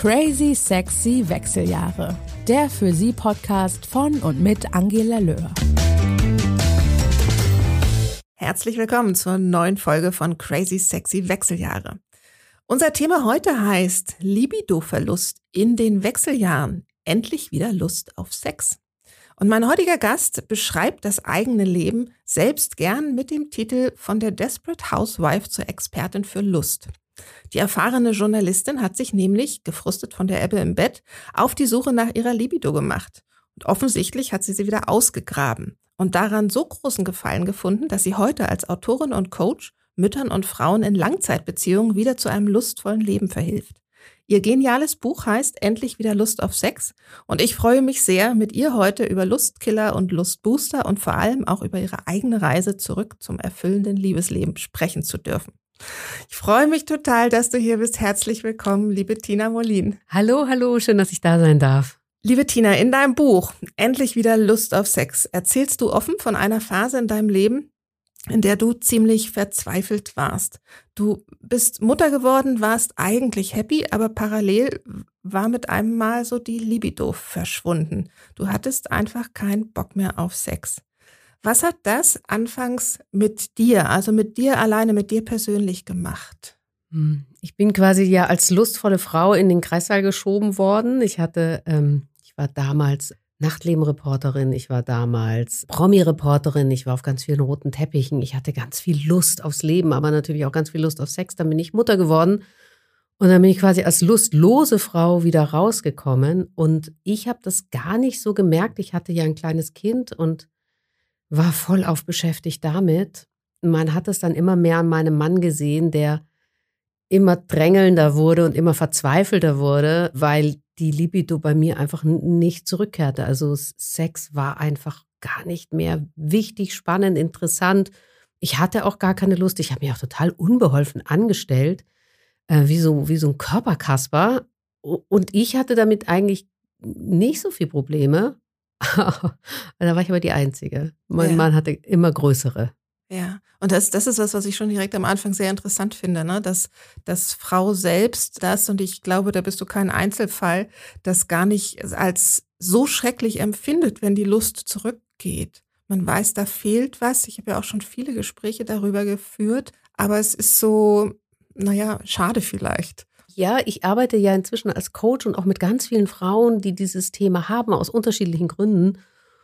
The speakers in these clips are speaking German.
Crazy Sexy Wechseljahre. Der für Sie Podcast von und mit Angela Löhr. Herzlich willkommen zur neuen Folge von Crazy Sexy Wechseljahre. Unser Thema heute heißt Libido-Verlust in den Wechseljahren. Endlich wieder Lust auf Sex. Und mein heutiger Gast beschreibt das eigene Leben selbst gern mit dem Titel Von der Desperate Housewife zur Expertin für Lust. Die erfahrene Journalistin hat sich nämlich, gefrustet von der Ebbe im Bett, auf die Suche nach ihrer Libido gemacht. Und offensichtlich hat sie wieder ausgegraben und daran so großen Gefallen gefunden, dass sie heute als Autorin und Coach Müttern und Frauen in Langzeitbeziehungen wieder zu einem lustvollen Leben verhilft. Ihr geniales Buch heißt Endlich wieder Lust auf Sex und ich freue mich sehr, mit ihr heute über Lustkiller und Lustbooster und vor allem auch über ihre eigene Reise zurück zum erfüllenden Liebesleben sprechen zu dürfen. Ich freue mich total, dass du hier bist. Herzlich willkommen, liebe Tina Molin. Hallo, schön, dass ich da sein darf. Liebe Tina, in deinem Buch Endlich wieder Lust auf Sex erzählst du offen von einer Phase in deinem Leben, in der du ziemlich verzweifelt warst. Du bist Mutter geworden, warst eigentlich happy, aber parallel war mit einem Mal so die Libido verschwunden. Du hattest einfach keinen Bock mehr auf Sex. Was hat das anfangs mit dir, also mit dir alleine, mit dir persönlich gemacht? Ich bin quasi ja als lustvolle Frau in den Kreissaal geschoben worden. Ich war damals Nachtlebenreporterin, ich war damals Promi-Reporterin, ich war auf ganz vielen roten Teppichen. Ich hatte ganz viel Lust aufs Leben, aber natürlich auch ganz viel Lust auf Sex. Dann bin ich Mutter geworden und dann bin ich quasi als lustlose Frau wieder rausgekommen. Und ich habe das gar nicht so gemerkt. Ich hatte ja ein kleines Kind und war voll auf beschäftigt damit. Man hat es dann immer mehr an meinem Mann gesehen, der immer drängelnder wurde und immer verzweifelter wurde, weil die Libido bei mir einfach nicht zurückkehrte. Also Sex war einfach gar nicht mehr wichtig, spannend, interessant. Ich hatte auch gar keine Lust. Ich habe mich auch total unbeholfen angestellt, wie so ein Körperkasper. Und ich hatte damit eigentlich nicht so viel Probleme. Da war ich aber die Einzige. Mein Mann hatte immer größere. Ja, und das ist was ich schon direkt am Anfang sehr interessant finde, ne? Dass Frau selbst das, und ich glaube, da bist du kein Einzelfall, das gar nicht als so schrecklich empfindet, wenn die Lust zurückgeht. Man weiß, da fehlt was. Ich habe ja auch schon viele Gespräche darüber geführt, aber es ist so, schade vielleicht. Ja, ich arbeite ja inzwischen als Coach und auch mit ganz vielen Frauen, die dieses Thema haben, aus unterschiedlichen Gründen.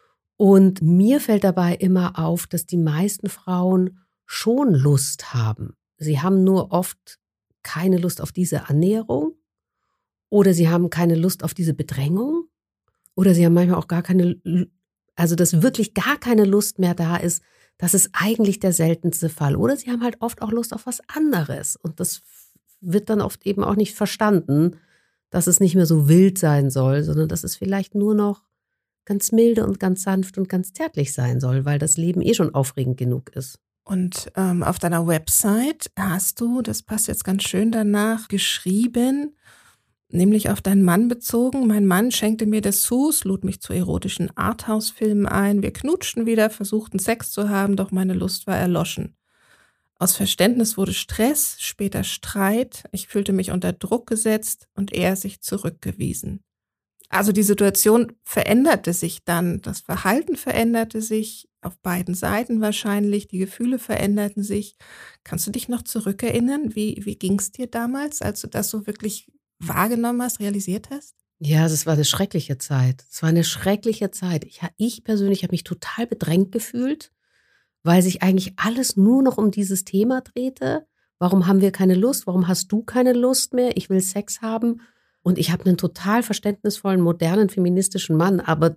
Und mir fällt dabei immer auf, dass die meisten Frauen schon Lust haben. Sie haben nur oft keine Lust auf diese Annäherung oder sie haben keine Lust auf diese Bedrängung oder sie haben manchmal auch gar keine, also dass wirklich gar keine Lust mehr da ist, das ist eigentlich der seltenste Fall. Oder sie haben halt oft auch Lust auf was anderes und das wird dann oft eben auch nicht verstanden, dass es nicht mehr so wild sein soll, sondern dass es vielleicht nur noch ganz milde und ganz sanft und ganz zärtlich sein soll, weil das Leben schon aufregend genug ist. Und auf deiner Website hast du, das passt jetzt ganz schön danach, geschrieben, nämlich auf deinen Mann bezogen. Mein Mann schenkte mir Dessous, lud mich zu erotischen Arthouse-Filmen ein. Wir knutschten wieder, versuchten Sex zu haben, doch meine Lust war erloschen. Aus Verständnis wurde Stress, später Streit. Ich fühlte mich unter Druck gesetzt und er sich zurückgewiesen. Also die Situation veränderte sich dann, das Verhalten veränderte sich, auf beiden Seiten wahrscheinlich, die Gefühle veränderten sich. Kannst du dich noch zurückerinnern, wie ging es dir damals, als du das so wirklich wahrgenommen hast, realisiert hast? Ja, das war eine schreckliche Zeit. Es war eine schreckliche Zeit. Ich persönlich habe mich total bedrängt gefühlt, weil sich eigentlich alles nur noch um dieses Thema drehte. Warum haben wir keine Lust? Warum hast du keine Lust mehr? Ich will Sex haben. Und ich habe einen total verständnisvollen, modernen, feministischen Mann, aber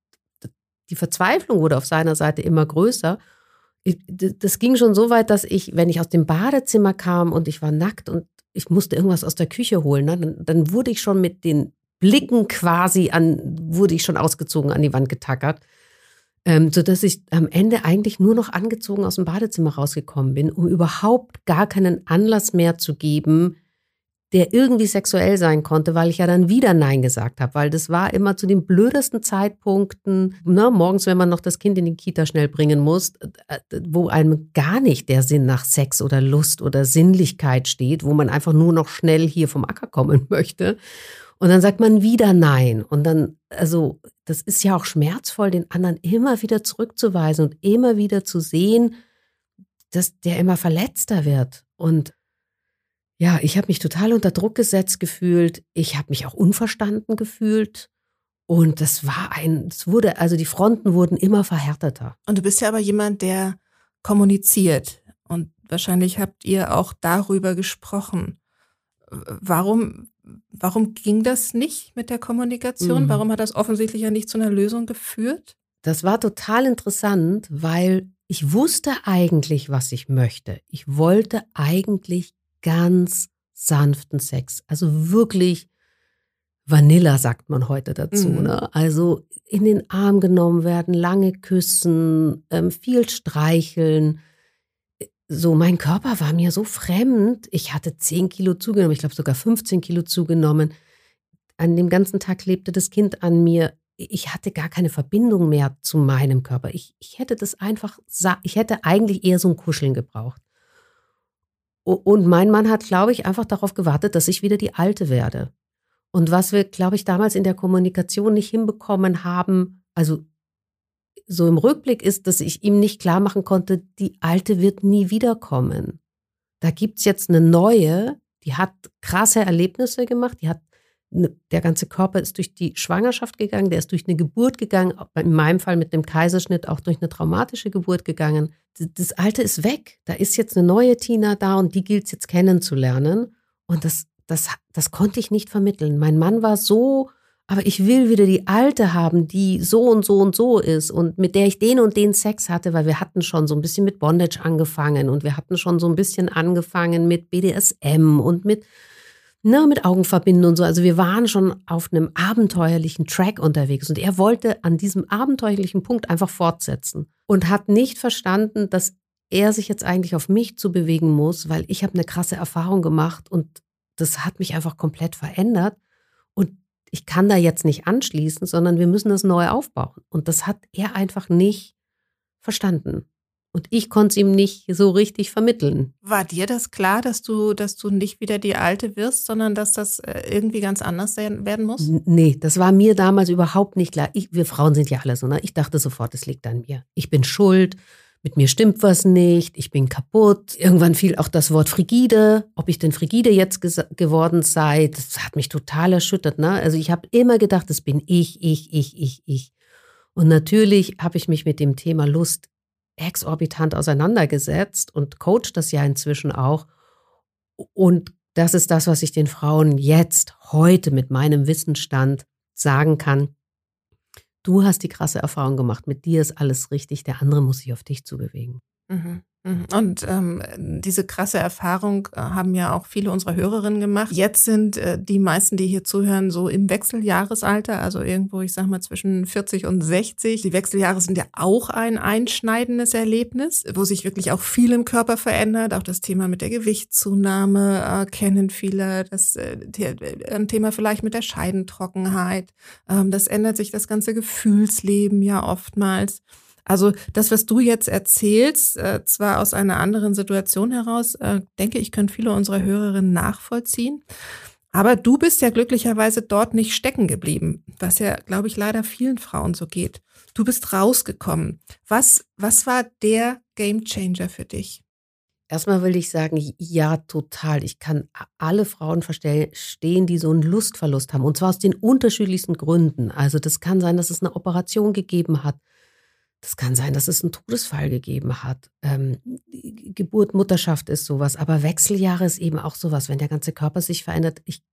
die Verzweiflung wurde auf seiner Seite immer größer. Das ging schon so weit, dass wenn ich aus dem Badezimmer kam und ich war nackt und ich musste irgendwas aus der Küche holen, ne, dann wurde ich schon mit den Blicken wurde ich schon ausgezogen, an die Wand getackert, sodass ich am Ende eigentlich nur noch angezogen aus dem Badezimmer rausgekommen bin, um überhaupt gar keinen Anlass mehr zu geben, der irgendwie sexuell sein konnte, weil ich ja dann wieder Nein gesagt habe, weil das war immer zu den blödesten Zeitpunkten, morgens, wenn man noch das Kind in die Kita schnell bringen muss, wo einem gar nicht der Sinn nach Sex oder Lust oder Sinnlichkeit steht, wo man einfach nur noch schnell hier vom Acker kommen möchte. Und dann sagt man wieder nein. Und dann, also das ist ja auch schmerzvoll, den anderen immer wieder zurückzuweisen und immer wieder zu sehen, dass der immer verletzter wird. Und ja, ich habe mich total unter Druck gesetzt gefühlt. Ich habe mich auch unverstanden gefühlt. Und also die Fronten wurden immer verhärteter. Und du bist ja aber jemand, der kommuniziert. Und wahrscheinlich habt ihr auch darüber gesprochen. Warum ging das nicht mit der Kommunikation? Warum hat das offensichtlich ja nicht zu einer Lösung geführt? Das war total interessant, weil ich wusste eigentlich, was ich möchte. Ich wollte eigentlich ganz sanften Sex. Also wirklich Vanilla, sagt man heute dazu. Ne? Also in den Arm genommen werden, lange küssen, viel streicheln. So, mein Körper war mir so fremd. Ich hatte 10 Kilo zugenommen, ich glaube sogar 15 Kilo zugenommen. An dem ganzen Tag lebte das Kind an mir. Ich hatte gar keine Verbindung mehr zu meinem Körper. Ich hätte eigentlich eher so ein Kuscheln gebraucht. Und mein Mann hat, glaube ich, einfach darauf gewartet, dass ich wieder die Alte werde. Und was wir, glaube ich, damals in der Kommunikation nicht hinbekommen haben, also so im Rückblick ist, dass ich ihm nicht klar machen konnte, die Alte wird nie wiederkommen. Da gibt's jetzt eine neue, die hat krasse Erlebnisse gemacht, der ganze Körper ist durch die Schwangerschaft gegangen, der ist durch eine Geburt gegangen, in meinem Fall mit dem Kaiserschnitt auch durch eine traumatische Geburt gegangen. Das Alte ist weg, da ist jetzt eine neue Tina da und die gilt es jetzt kennenzulernen. Und das konnte ich nicht vermitteln. Mein Mann war so, aber ich will wieder die Alte haben, die so und so und so ist und mit der ich den und den Sex hatte, weil wir hatten schon so ein bisschen mit Bondage angefangen und wir hatten schon so ein bisschen angefangen mit BDSM und mit Augenverbinden und so. Also wir waren schon auf einem abenteuerlichen Track unterwegs und er wollte an diesem abenteuerlichen Punkt einfach fortsetzen und hat nicht verstanden, dass er sich jetzt eigentlich auf mich zu bewegen muss, weil ich habe eine krasse Erfahrung gemacht und das hat mich einfach komplett verändert und ich kann da jetzt nicht anschließen, sondern wir müssen das neu aufbauen. Und das hat er einfach nicht verstanden. Und ich konnte es ihm nicht so richtig vermitteln. War dir das klar, dass du nicht wieder die Alte wirst, sondern dass das irgendwie ganz anders werden muss? Nee, das war mir damals überhaupt nicht klar. Wir Frauen sind ja alle so, ne? Ich dachte sofort, es liegt an mir. Ich bin schuld, mit mir stimmt was nicht, ich bin kaputt. Irgendwann fiel auch das Wort frigide. Ob ich denn frigide jetzt geworden sei, das hat mich total erschüttert. Ne? Also ich habe immer gedacht, das bin ich. Und natürlich habe ich mich mit dem Thema Lust exorbitant auseinandergesetzt und coach das ja inzwischen auch. Und das ist das, was ich den Frauen jetzt, heute mit meinem Wissensstand sagen kann. Du hast die krasse Erfahrung gemacht, mit dir ist alles richtig, der andere muss sich auf dich zubewegen. Mhm. Und diese krasse Erfahrung haben ja auch viele unserer Hörerinnen gemacht. Jetzt sind die meisten, die hier zuhören, so im Wechseljahresalter, also irgendwo, ich sag mal, zwischen 40 und 60. Die Wechseljahre sind ja auch ein einschneidendes Erlebnis, wo sich wirklich auch viel im Körper verändert. Auch das Thema mit der Gewichtszunahme kennen viele. Ein Thema vielleicht mit der Scheidentrockenheit. Das ändert sich das ganze Gefühlsleben ja oftmals. Also das, was du jetzt erzählst, zwar aus einer anderen Situation heraus, denke ich, können viele unserer Hörerinnen nachvollziehen. Aber du bist ja glücklicherweise dort nicht stecken geblieben, was ja, glaube ich, leider vielen Frauen so geht. Du bist rausgekommen. Was war der Gamechanger für dich? Erstmal will ich sagen, ja, total. Ich kann alle Frauen verstehen, die so einen Lustverlust haben. Und zwar aus den unterschiedlichsten Gründen. Also das kann sein, dass es eine Operation gegeben hat. Das kann sein, dass es einen Todesfall gegeben hat. Geburt, Mutterschaft ist sowas. Aber Wechseljahre ist eben auch sowas, wenn der ganze Körper sich verändert. Ich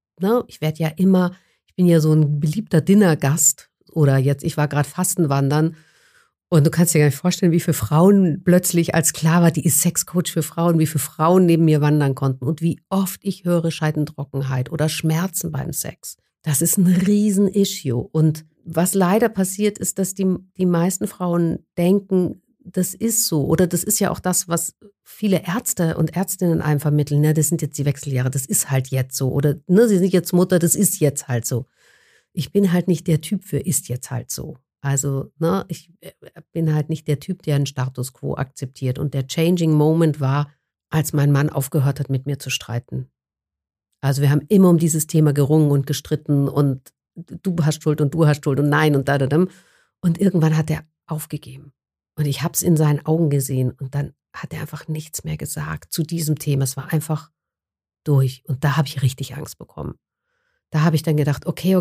bin ja so ein beliebter Dinnergast. Oder jetzt, ich war gerade Fastenwandern. Und du kannst dir gar nicht vorstellen, wie viele Frauen plötzlich als klar war, die ist Sexcoach für Frauen, wie viele Frauen neben mir wandern konnten. Und wie oft ich höre Scheidentrockenheit oder Schmerzen beim Sex. Das ist ein Riesen-Issue. Und was leider passiert, ist, dass die meisten Frauen denken, das ist so. Oder das ist ja auch das, was viele Ärzte und Ärztinnen einem vermitteln. Ne, das sind jetzt die Wechseljahre, das ist halt jetzt so. Oder ne, sie sind jetzt Mutter, das ist jetzt halt so. Ich bin halt nicht der Typ für ist jetzt halt so. Also ne, ich bin halt nicht der Typ, der einen Status quo akzeptiert. Und der Changing Moment war, als mein Mann aufgehört hat, mit mir zu streiten. Also wir haben immer um dieses Thema gerungen und gestritten und du hast Schuld und nein und da. Und irgendwann hat er aufgegeben. Und ich habe es in seinen Augen gesehen und dann hat er einfach nichts mehr gesagt zu diesem Thema. Es war einfach durch und da habe ich richtig Angst bekommen. Da habe ich dann gedacht, okay,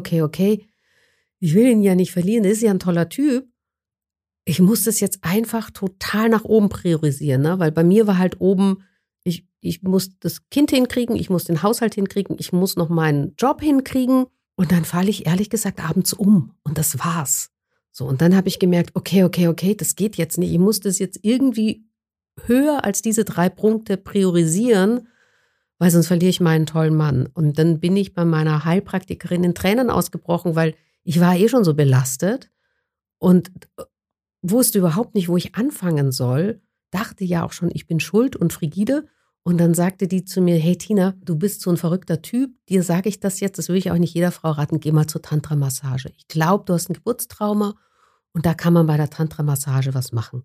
ich will ihn ja nicht verlieren, der ist ja ein toller Typ. Ich muss das jetzt einfach total nach oben priorisieren, ne? Weil bei mir war halt oben, ich muss das Kind hinkriegen, ich muss den Haushalt hinkriegen, ich muss noch meinen Job hinkriegen und dann falle ich ehrlich gesagt abends um und das war's. So, und dann habe ich gemerkt, okay, das geht jetzt nicht, ich muss das jetzt irgendwie höher als diese 3 Punkte priorisieren, weil sonst verliere ich meinen tollen Mann. Und dann bin ich bei meiner Heilpraktikerin in Tränen ausgebrochen, weil ich war schon so belastet und wusste überhaupt nicht, wo ich anfangen soll, dachte ja auch schon, ich bin schuld und frigide. Und dann sagte die zu mir, hey Tina, du bist so ein verrückter Typ, dir sage ich das jetzt, das will ich auch nicht jeder Frau raten, geh mal zur Tantra-Massage. Ich glaube, du hast ein Geburtstrauma und da kann man bei der Tantra-Massage was machen.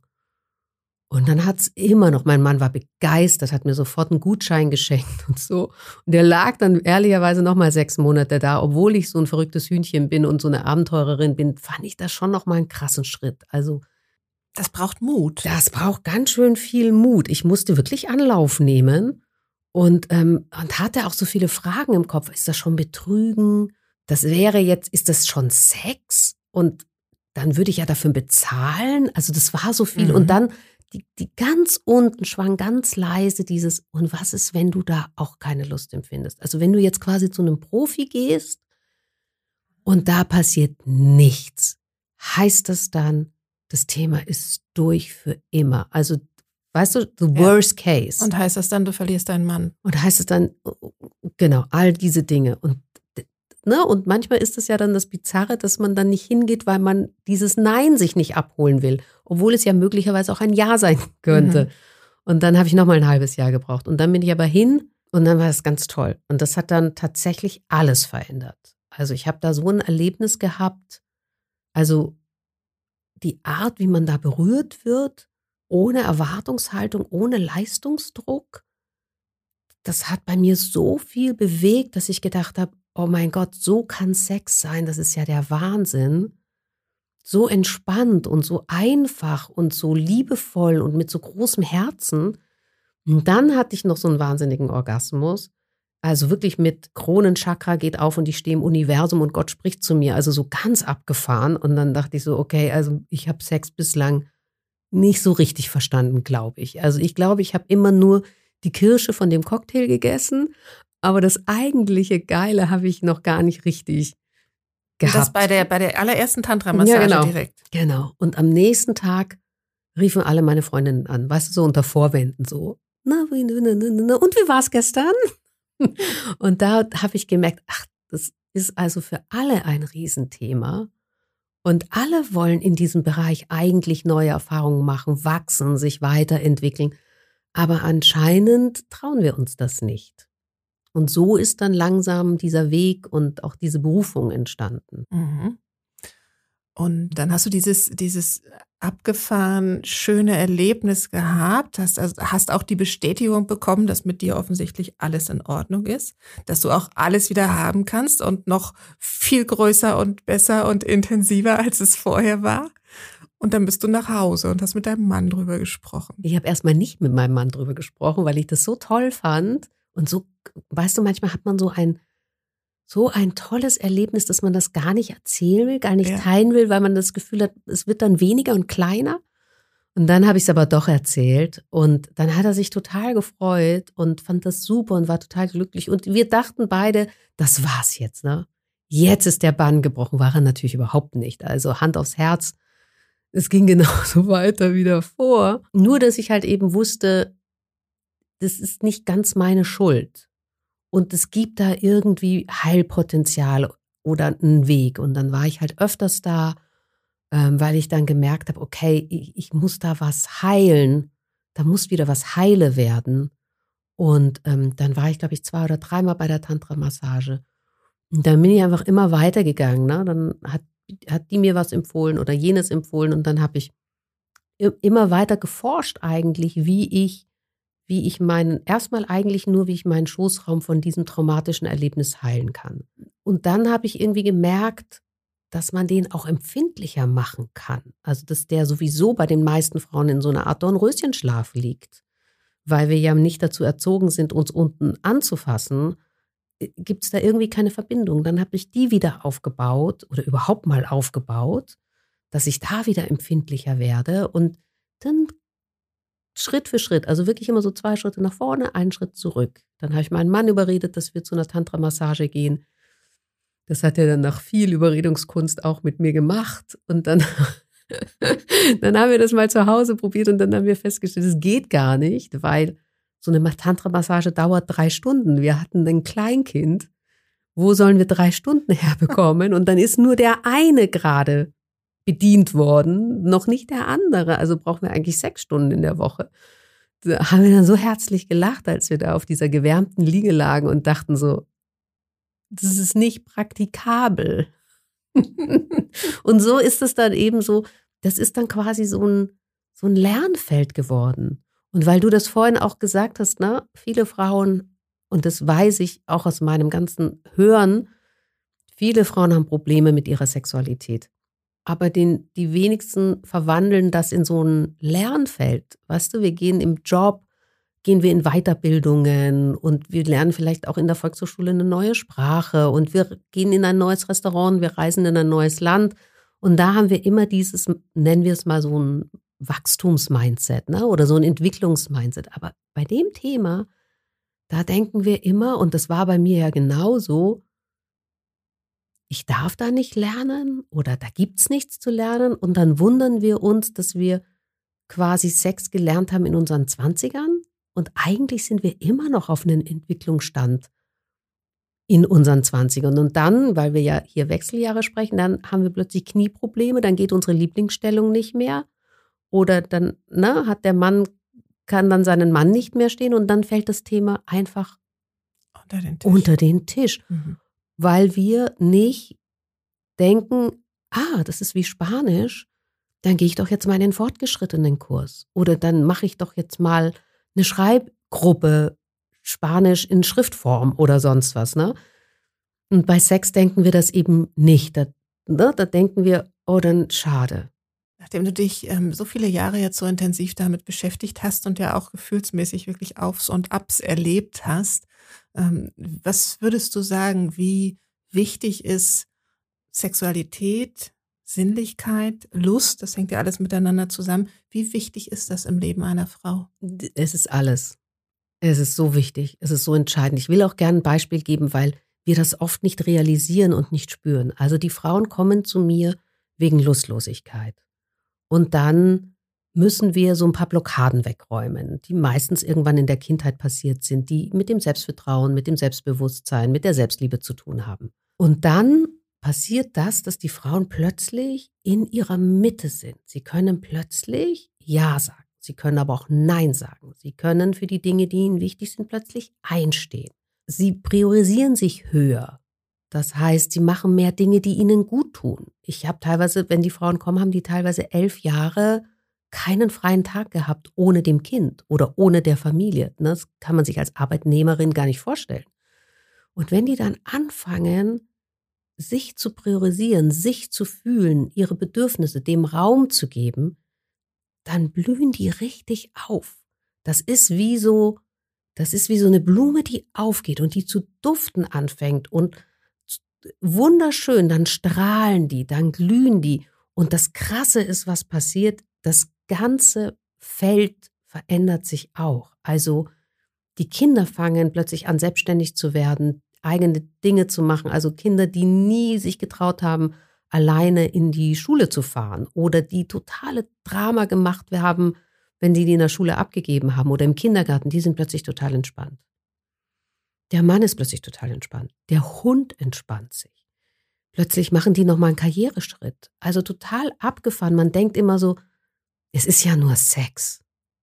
Und dann hat's immer noch, mein Mann war begeistert, hat mir sofort einen Gutschein geschenkt und so. Und der lag dann ehrlicherweise noch mal 6 Monate da, obwohl ich so ein verrücktes Hühnchen bin und so eine Abenteurerin bin, fand ich das schon noch mal einen krassen Schritt. Also das braucht Mut. Das braucht ganz schön viel Mut. Ich musste wirklich Anlauf nehmen und hatte auch so viele Fragen im Kopf. Ist das schon Betrügen? Das wäre jetzt, ist das schon Sex? Und dann würde ich ja dafür bezahlen. Also das war so viel. Und dann die ganz unten schwang ganz leise dieses, und was ist, wenn du da auch keine Lust empfindest? Also wenn du jetzt quasi zu einem Profi gehst und da passiert nichts, heißt das dann, das Thema ist durch für immer. Also, weißt du, the worst case. Und heißt das dann, du verlierst deinen Mann? Und heißt es dann, genau, all diese Dinge. Und manchmal ist es ja dann das Bizarre, dass man dann nicht hingeht, weil man dieses Nein sich nicht abholen will. Obwohl es ja möglicherweise auch ein Ja sein könnte. Und dann habe ich nochmal ein halbes Jahr gebraucht. Und dann bin ich aber hin und dann war das ganz toll. Und das hat dann tatsächlich alles verändert. Also ich habe da so ein Erlebnis gehabt, also die Art, wie man da berührt wird, ohne Erwartungshaltung, ohne Leistungsdruck, das hat bei mir so viel bewegt, dass ich gedacht habe, oh mein Gott, so kann Sex sein, das ist ja der Wahnsinn. So entspannt und so einfach und so liebevoll und mit so großem Herzen. Und dann hatte ich noch so einen wahnsinnigen Orgasmus. Also wirklich mit Kronenchakra geht auf und ich stehe im Universum und Gott spricht zu mir. Also so ganz abgefahren. Und dann dachte ich so, okay, also ich habe Sex bislang nicht so richtig verstanden, glaube ich. Also ich glaube, ich habe immer nur die Kirsche von dem Cocktail gegessen, aber das eigentliche Geile habe ich noch gar nicht richtig gehabt. Das bei der allerersten Tantra-Massage direkt. Genau. Und am nächsten Tag riefen alle meine Freundinnen an, weißt du, so unter Vorwänden so. Und wie war es gestern? Und da habe ich gemerkt, ach, das ist also für alle ein Riesenthema. Und alle wollen in diesem Bereich eigentlich neue Erfahrungen machen, wachsen, sich weiterentwickeln. Aber anscheinend trauen wir uns das nicht. Und so ist dann langsam dieser Weg und auch diese Berufung entstanden. Und dann hast du dieses abgefahren schöne Erlebnis gehabt, hast auch die Bestätigung bekommen, dass mit dir offensichtlich alles in Ordnung ist, dass du auch alles wieder haben kannst und noch viel größer und besser und intensiver, als es vorher war. Und dann bist du nach Hause und hast mit deinem Mann drüber gesprochen. Ich habe erstmal nicht mit meinem Mann drüber gesprochen, weil ich das so toll fand. Und so, weißt du, manchmal hat man so ein tolles Erlebnis, dass man das gar nicht erzählen will, gar nicht teilen will, weil man das Gefühl hat, es wird dann weniger und kleiner. Und dann habe ich es aber doch erzählt. Und dann hat er sich total gefreut und fand das super und war total glücklich. Und wir dachten beide, das war's jetzt, ne? Jetzt ist der Bann gebrochen. War er natürlich überhaupt nicht. Also Hand aufs Herz. Es ging genauso weiter wie davor. Nur, dass ich halt eben wusste, das ist nicht ganz meine Schuld. Und es gibt da irgendwie Heilpotenzial oder einen Weg. Und dann war ich halt öfters da, weil ich dann gemerkt habe, okay, ich muss da was heilen. Da muss wieder was heile werden. Und dann war ich, glaube ich, 2 oder 3 Mal bei der Tantra-Massage. Und dann bin ich einfach immer weitergegangen. Ne? Dann hat die mir was empfohlen oder jenes empfohlen. Und dann habe ich immer weiter geforscht eigentlich, wie ich wie ich meinen Schoßraum von diesem traumatischen Erlebnis heilen kann. Und dann habe ich irgendwie gemerkt, dass man den auch empfindlicher machen kann. Also dass der sowieso bei den meisten Frauen in so einer Art Dornröschenschlaf liegt. Weil wir ja nicht dazu erzogen sind, uns unten anzufassen, gibt es da irgendwie keine Verbindung. Dann habe ich die wieder aufgebaut oder überhaupt mal aufgebaut, dass ich da wieder empfindlicher werde und dann Schritt für Schritt, also wirklich immer so 2 Schritte nach vorne, 1 Schritt zurück. Dann habe ich meinen Mann überredet, dass wir zu einer Tantra-Massage gehen. Das hat er dann nach viel Überredungskunst auch mit mir gemacht. Und dann, dann haben wir das mal zu Hause probiert und dann haben wir festgestellt, es geht gar nicht, weil so eine Tantra-Massage dauert 3 Stunden. Wir hatten ein Kleinkind. Wo sollen wir 3 Stunden herbekommen? Und dann ist nur der eine gerade bedient worden, noch nicht der andere. Also brauchen wir eigentlich 6 Stunden in der Woche. Da haben wir dann so herzlich gelacht, als wir da auf dieser gewärmten Liege lagen und dachten so, das ist nicht praktikabel. Und so ist es dann eben so, das ist dann quasi so ein Lernfeld geworden. Und weil du das vorhin auch gesagt hast, ne, viele Frauen, und das weiß ich auch aus meinem ganzen Hören, viele Frauen haben Probleme mit ihrer Sexualität. Aber die wenigsten verwandeln das in so ein Lernfeld. Weißt du, wir gehen im Job, gehen wir in Weiterbildungen und wir lernen vielleicht auch in der Volkshochschule eine neue Sprache und wir gehen in ein neues Restaurant, wir reisen in ein neues Land und da haben wir immer dieses, nennen wir es mal so ein Wachstumsmindset, ne? Oder so ein Entwicklungsmindset. Aber bei dem Thema, da denken wir immer, und das war bei mir ja genauso, ich darf da nicht lernen oder da gibt's nichts zu lernen und dann wundern wir uns, dass wir quasi Sex gelernt haben in unseren 20ern und eigentlich sind wir immer noch auf einem Entwicklungsstand in unseren 20ern und dann, weil wir ja hier Wechseljahre sprechen, dann haben wir plötzlich Knieprobleme, dann geht unsere Lieblingsstellung nicht mehr oder dann hat der Mann, kann dann seinen Mann nicht mehr stehen und dann fällt das Thema einfach unter den Tisch. Mhm. Weil wir nicht denken, das ist wie Spanisch, dann gehe ich doch jetzt mal in den fortgeschrittenen Kurs. Oder dann mache ich doch jetzt mal eine Schreibgruppe Spanisch in Schriftform oder sonst was. Ne? Und bei Sex denken wir das eben nicht. Da denken wir, dann schade. Nachdem du dich so viele Jahre jetzt so intensiv damit beschäftigt hast und ja auch gefühlsmäßig wirklich Aufs und Abs erlebt hast, was würdest du sagen, wie wichtig ist Sexualität, Sinnlichkeit, Lust, das hängt ja alles miteinander zusammen. Wie wichtig ist das im Leben einer Frau? Es ist alles. Es ist so wichtig, es ist so entscheidend. Ich will auch gerne ein Beispiel geben, weil wir das oft nicht realisieren und nicht spüren. Also die Frauen kommen zu mir wegen Lustlosigkeit. Und dann müssen wir so ein paar Blockaden wegräumen, die meistens irgendwann in der Kindheit passiert sind, die mit dem Selbstvertrauen, mit dem Selbstbewusstsein, mit der Selbstliebe zu tun haben. Und dann passiert das, dass die Frauen plötzlich in ihrer Mitte sind. Sie können plötzlich Ja sagen, sie können aber auch Nein sagen. Sie können für die Dinge, die ihnen wichtig sind, plötzlich einstehen. Sie priorisieren sich höher. Das heißt, sie machen mehr Dinge, die ihnen gut tun. Ich habe teilweise, wenn die Frauen kommen, haben die teilweise 11 Jahre keinen freien Tag gehabt ohne dem Kind oder ohne der Familie. Das kann man sich als Arbeitnehmerin gar nicht vorstellen. Und wenn die dann anfangen, sich zu priorisieren, sich zu fühlen, ihre Bedürfnisse dem Raum zu geben, dann blühen die richtig auf. Das ist wie so eine Blume, die aufgeht und die zu duften anfängt und wunderschön, dann strahlen die, dann glühen die. Und das Krasse ist, was passiert, das ganze Feld verändert sich auch. Also die Kinder fangen plötzlich an, selbstständig zu werden, eigene Dinge zu machen. Also Kinder, die nie sich getraut haben, alleine in die Schule zu fahren oder die totale Drama gemacht haben, wenn die in der Schule abgegeben haben oder im Kindergarten, die sind plötzlich total entspannt. Der Mann ist plötzlich total entspannt. Der Hund entspannt sich. Plötzlich machen die nochmal einen Karriereschritt. Also total abgefahren. Man denkt immer so, es ist ja nur Sex.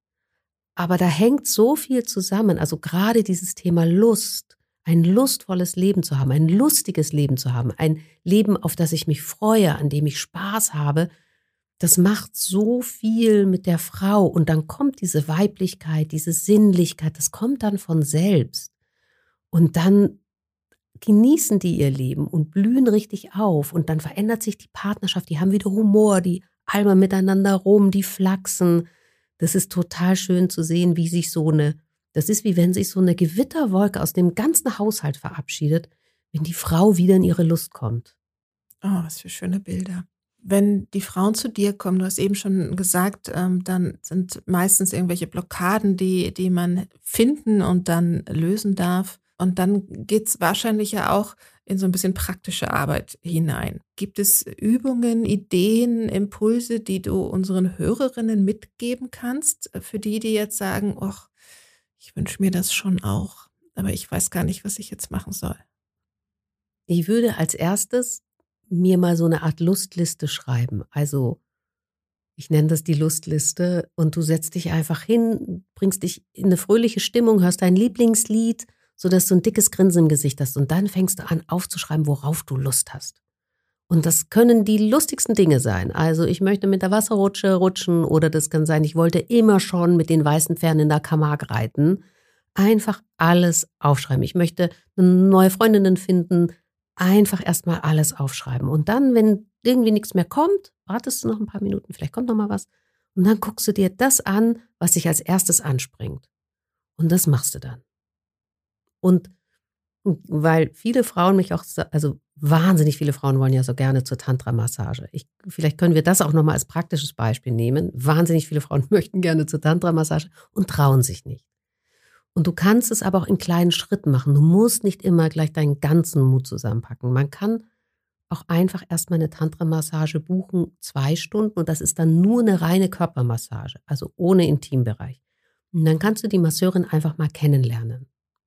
Aber da hängt so viel zusammen. Also gerade dieses Thema Lust, ein lustvolles Leben zu haben, ein lustiges Leben zu haben, ein Leben, auf das ich mich freue, an dem ich Spaß habe, Das macht so viel mit der Frau und dann kommt diese Weiblichkeit, diese Sinnlichkeit, das kommt dann von selbst. Und dann genießen die ihr Leben und blühen richtig auf und dann verändert sich die Partnerschaft, die haben wieder Humor, die albern miteinander rum, die flachsen. Das ist total schön zu sehen, wie sich das ist wie wenn sich so eine Gewitterwolke aus dem ganzen Haushalt verabschiedet, wenn die Frau wieder in ihre Lust kommt. Oh, was für schöne Bilder. Wenn die Frauen zu dir kommen, du hast eben schon gesagt, dann sind meistens irgendwelche Blockaden, die man finden und dann lösen darf. Und dann geht's wahrscheinlich ja auch in so ein bisschen praktische Arbeit hinein. Gibt es Übungen, Ideen, Impulse, die du unseren Hörerinnen mitgeben kannst, für die jetzt sagen, ach, ich wünsche mir das schon auch, aber ich weiß gar nicht, was ich jetzt machen soll? Ich würde als erstes mir mal so eine Art Lustliste schreiben. Also ich nenne das die Lustliste und du setzt dich einfach hin, bringst dich in eine fröhliche Stimmung, hörst dein Lieblingslied, sodass du ein dickes Grinsen im Gesicht hast und dann fängst du an aufzuschreiben, worauf du Lust hast. Und das können die lustigsten Dinge sein. Also ich möchte mit der Wasserrutsche rutschen oder das kann sein, ich wollte immer schon mit den weißen Pferden in der Camargue reiten. Einfach alles aufschreiben. Ich möchte neue Freundinnen finden, einfach erstmal alles aufschreiben. Und dann, wenn irgendwie nichts mehr kommt, wartest du noch ein paar Minuten, vielleicht kommt noch mal was. Und dann guckst du dir das an, was dich als erstes anspringt. Und das machst du dann. Und weil viele Frauen mich auch, also wahnsinnig viele Frauen wollen ja so gerne zur Tantra-Massage. Vielleicht können wir das auch nochmal als praktisches Beispiel nehmen. Wahnsinnig viele Frauen möchten gerne zur Tantra-Massage und trauen sich nicht. Und du kannst es aber auch in kleinen Schritten machen. Du musst nicht immer gleich deinen ganzen Mut zusammenpacken. Man kann auch einfach erstmal eine Tantra-Massage buchen, 2 Stunden und das ist dann nur eine reine Körpermassage, also ohne Intimbereich. Und dann kannst du die Masseurin einfach mal kennenlernen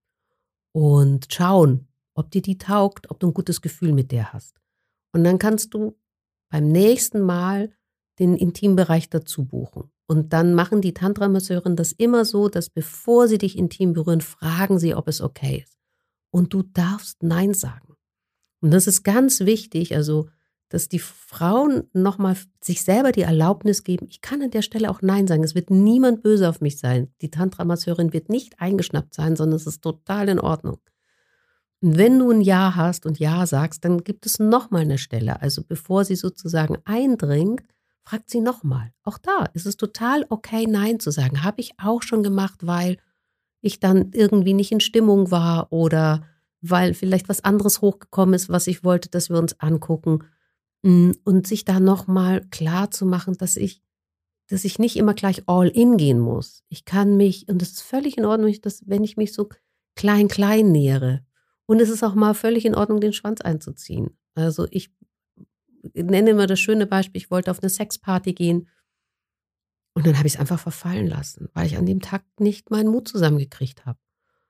und schauen, ob dir die taugt, ob du ein gutes Gefühl mit der hast. Und dann kannst du beim nächsten Mal den Intimbereich dazu buchen. Und dann machen die Tantra-Masseuren das immer so, dass bevor sie dich intim berühren, fragen sie, ob es okay ist. Und du darfst Nein sagen. Und das ist ganz wichtig, also dass die Frauen nochmal sich selber die Erlaubnis geben, ich kann an der Stelle auch Nein sagen, es wird niemand böse auf mich sein. Die Tantra-Masseurin wird nicht eingeschnappt sein, sondern es ist total in Ordnung. Und wenn du ein Ja hast und Ja sagst, dann gibt es nochmal eine Stelle. Also bevor sie sozusagen eindringt, fragt sie nochmal. Auch da ist es total okay, Nein zu sagen. Habe ich auch schon gemacht, weil ich dann irgendwie nicht in Stimmung war oder weil vielleicht was anderes hochgekommen ist, was ich wollte, dass wir uns angucken. Und sich da nochmal klar zu machen, dass ich nicht immer gleich all in gehen muss. Ich kann mich, und das ist völlig in Ordnung, wenn ich mich so klein nähere. Und es ist auch mal völlig in Ordnung, den Schwanz einzuziehen. Also ich nenne immer das schöne Beispiel, ich wollte auf eine Sexparty gehen und dann habe ich es einfach verfallen lassen, weil ich an dem Tag nicht meinen Mut zusammengekriegt habe.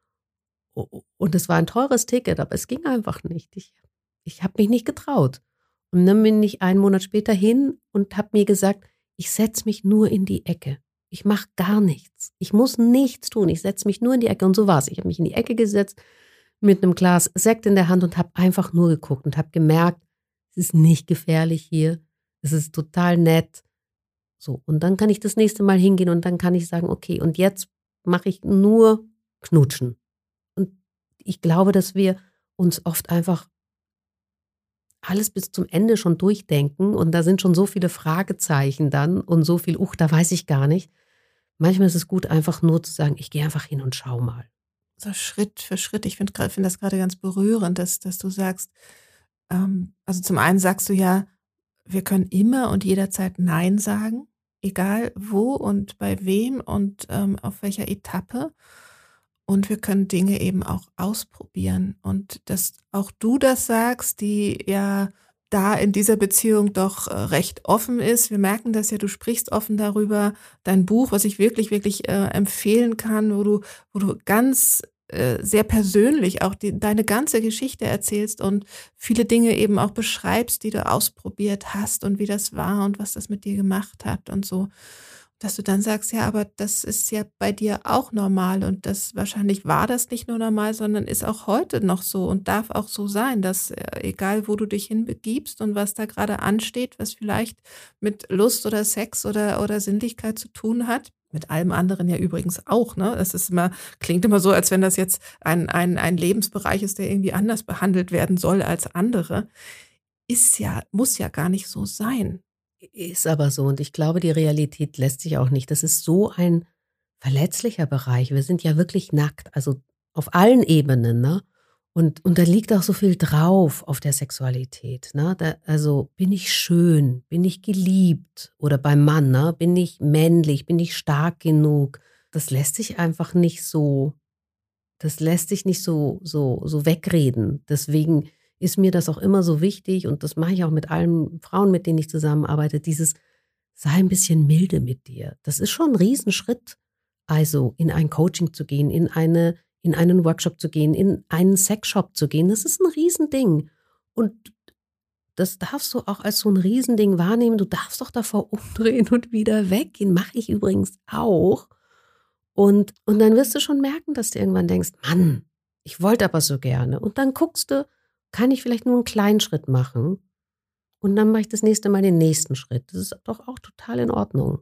Und es war ein teures Ticket, aber es ging einfach nicht. Ich habe mich nicht getraut. Und dann bin ich 1 Monat später hin und habe mir gesagt, ich setze mich nur in die Ecke. Ich mache gar nichts. Ich muss nichts tun. Ich setze mich nur in die Ecke. Und so war es. Ich habe mich in die Ecke gesetzt mit einem Glas Sekt in der Hand und habe einfach nur geguckt und habe gemerkt, es ist nicht gefährlich hier. Es ist total nett. So, und dann kann ich das nächste Mal hingehen und dann kann ich sagen, okay, und jetzt mache ich nur Knutschen. Und ich glaube, dass wir uns oft einfach alles bis zum Ende schon durchdenken und da sind schon so viele Fragezeichen dann und so viel, da weiß ich gar nicht. Manchmal ist es gut, einfach nur zu sagen, ich gehe einfach hin und schau mal. So Schritt für Schritt. Ich finde das gerade ganz berührend, dass du sagst, also zum einen sagst du ja, wir können immer und jederzeit Nein sagen, egal wo und bei wem und auf welcher Etappe. Und wir können Dinge eben auch ausprobieren. Und dass auch du das sagst, die ja da in dieser Beziehung doch recht offen ist. Wir merken das ja, du sprichst offen darüber. Dein Buch, was ich wirklich, wirklich empfehlen kann, wo du ganz sehr persönlich auch deine ganze Geschichte erzählst und viele Dinge eben auch beschreibst, die du ausprobiert hast und wie das war und was das mit dir gemacht hat und so. Dass du dann sagst, ja, aber das ist ja bei dir auch normal und das wahrscheinlich war das nicht nur normal, sondern ist auch heute noch so und darf auch so sein, dass egal wo du dich hinbegibst und was da gerade ansteht, was vielleicht mit Lust oder Sex oder Sinnlichkeit zu tun hat, mit allem anderen ja übrigens auch, ne? Es ist immer, klingt immer so, als wenn das jetzt ein Lebensbereich ist, der irgendwie anders behandelt werden soll als andere. Ist ja, muss ja gar nicht so sein. Ist aber so und ich glaube, die Realität lässt sich auch nicht. Das ist so ein verletzlicher Bereich. Wir sind ja wirklich nackt, also auf allen Ebenen, ne? Und da liegt auch so viel drauf auf der Sexualität, ne? Also bin ich schön, bin ich geliebt oder beim Mann, ne? Bin ich männlich, bin ich stark genug? Das lässt sich einfach nicht so, das lässt sich nicht so wegreden. Deswegen ist mir das auch immer so wichtig und das mache ich auch mit allen Frauen, mit denen ich zusammenarbeite, dieses sei ein bisschen milde mit dir. Das ist schon ein Riesenschritt, also in ein Coaching zu gehen, in einen Workshop zu gehen, in einen Sexshop zu gehen. Das ist ein Riesending. Und das darfst du auch als so ein Riesending wahrnehmen. Du darfst doch davor umdrehen und wieder weggehen. Mache ich übrigens auch. Und dann wirst du schon merken, dass du irgendwann denkst, Mann, ich wollte aber so gerne. Und dann guckst du, kann ich vielleicht nur einen kleinen Schritt machen? Und dann mache ich das nächste Mal den nächsten Schritt. Das ist doch auch total in Ordnung.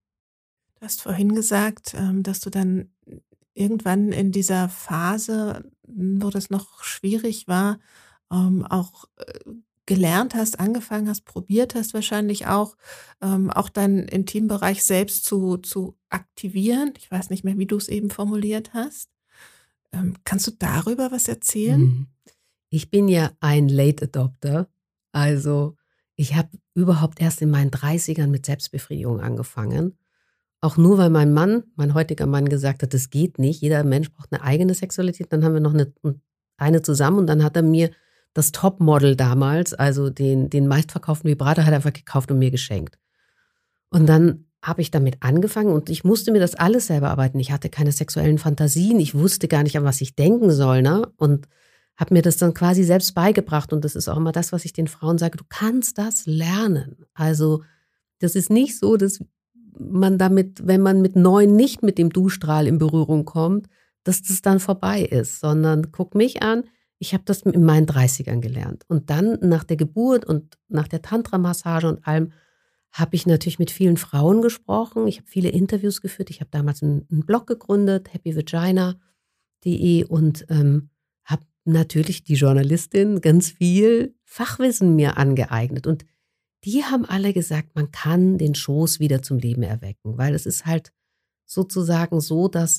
Du hast vorhin gesagt, dass du dann irgendwann in dieser Phase, wo das noch schwierig war, auch gelernt hast, angefangen hast, probiert hast wahrscheinlich auch deinen Intimbereich selbst zu aktivieren. Ich weiß nicht mehr, wie du es eben formuliert hast. Kannst du darüber was erzählen? Mhm. Ich bin ja ein Late Adopter. Also ich habe überhaupt erst in meinen 30ern mit Selbstbefriedigung angefangen. Auch nur, weil mein heutiger Mann gesagt hat, das geht nicht. Jeder Mensch braucht eine eigene Sexualität. Dann haben wir noch eine zusammen und dann hat er mir das Topmodel damals, also den meistverkauften Vibrator, hat er einfach gekauft und mir geschenkt. Und dann habe ich damit angefangen und ich musste mir das alles selber arbeiten. Ich hatte keine sexuellen Fantasien. Ich wusste gar nicht, an was ich denken soll, ne? Und habe mir das dann quasi selbst beigebracht. Und das ist auch immer das, was ich den Frauen sage. Du kannst das lernen. Also das ist nicht so, dass man damit, wenn man mit 9 nicht mit dem Duschstrahl in Berührung kommt, dass das dann vorbei ist, sondern guck mich an, ich habe das in meinen 30ern gelernt. Und dann nach der Geburt und nach der Tantra-Massage und allem habe ich natürlich mit vielen Frauen gesprochen. Ich habe viele Interviews geführt. Ich habe damals einen Blog gegründet, happyvagina.de und habe natürlich die Journalistin ganz viel Fachwissen mir angeeignet. Und die haben alle gesagt, man kann den Schoß wieder zum Leben erwecken, weil es ist halt sozusagen so, dass,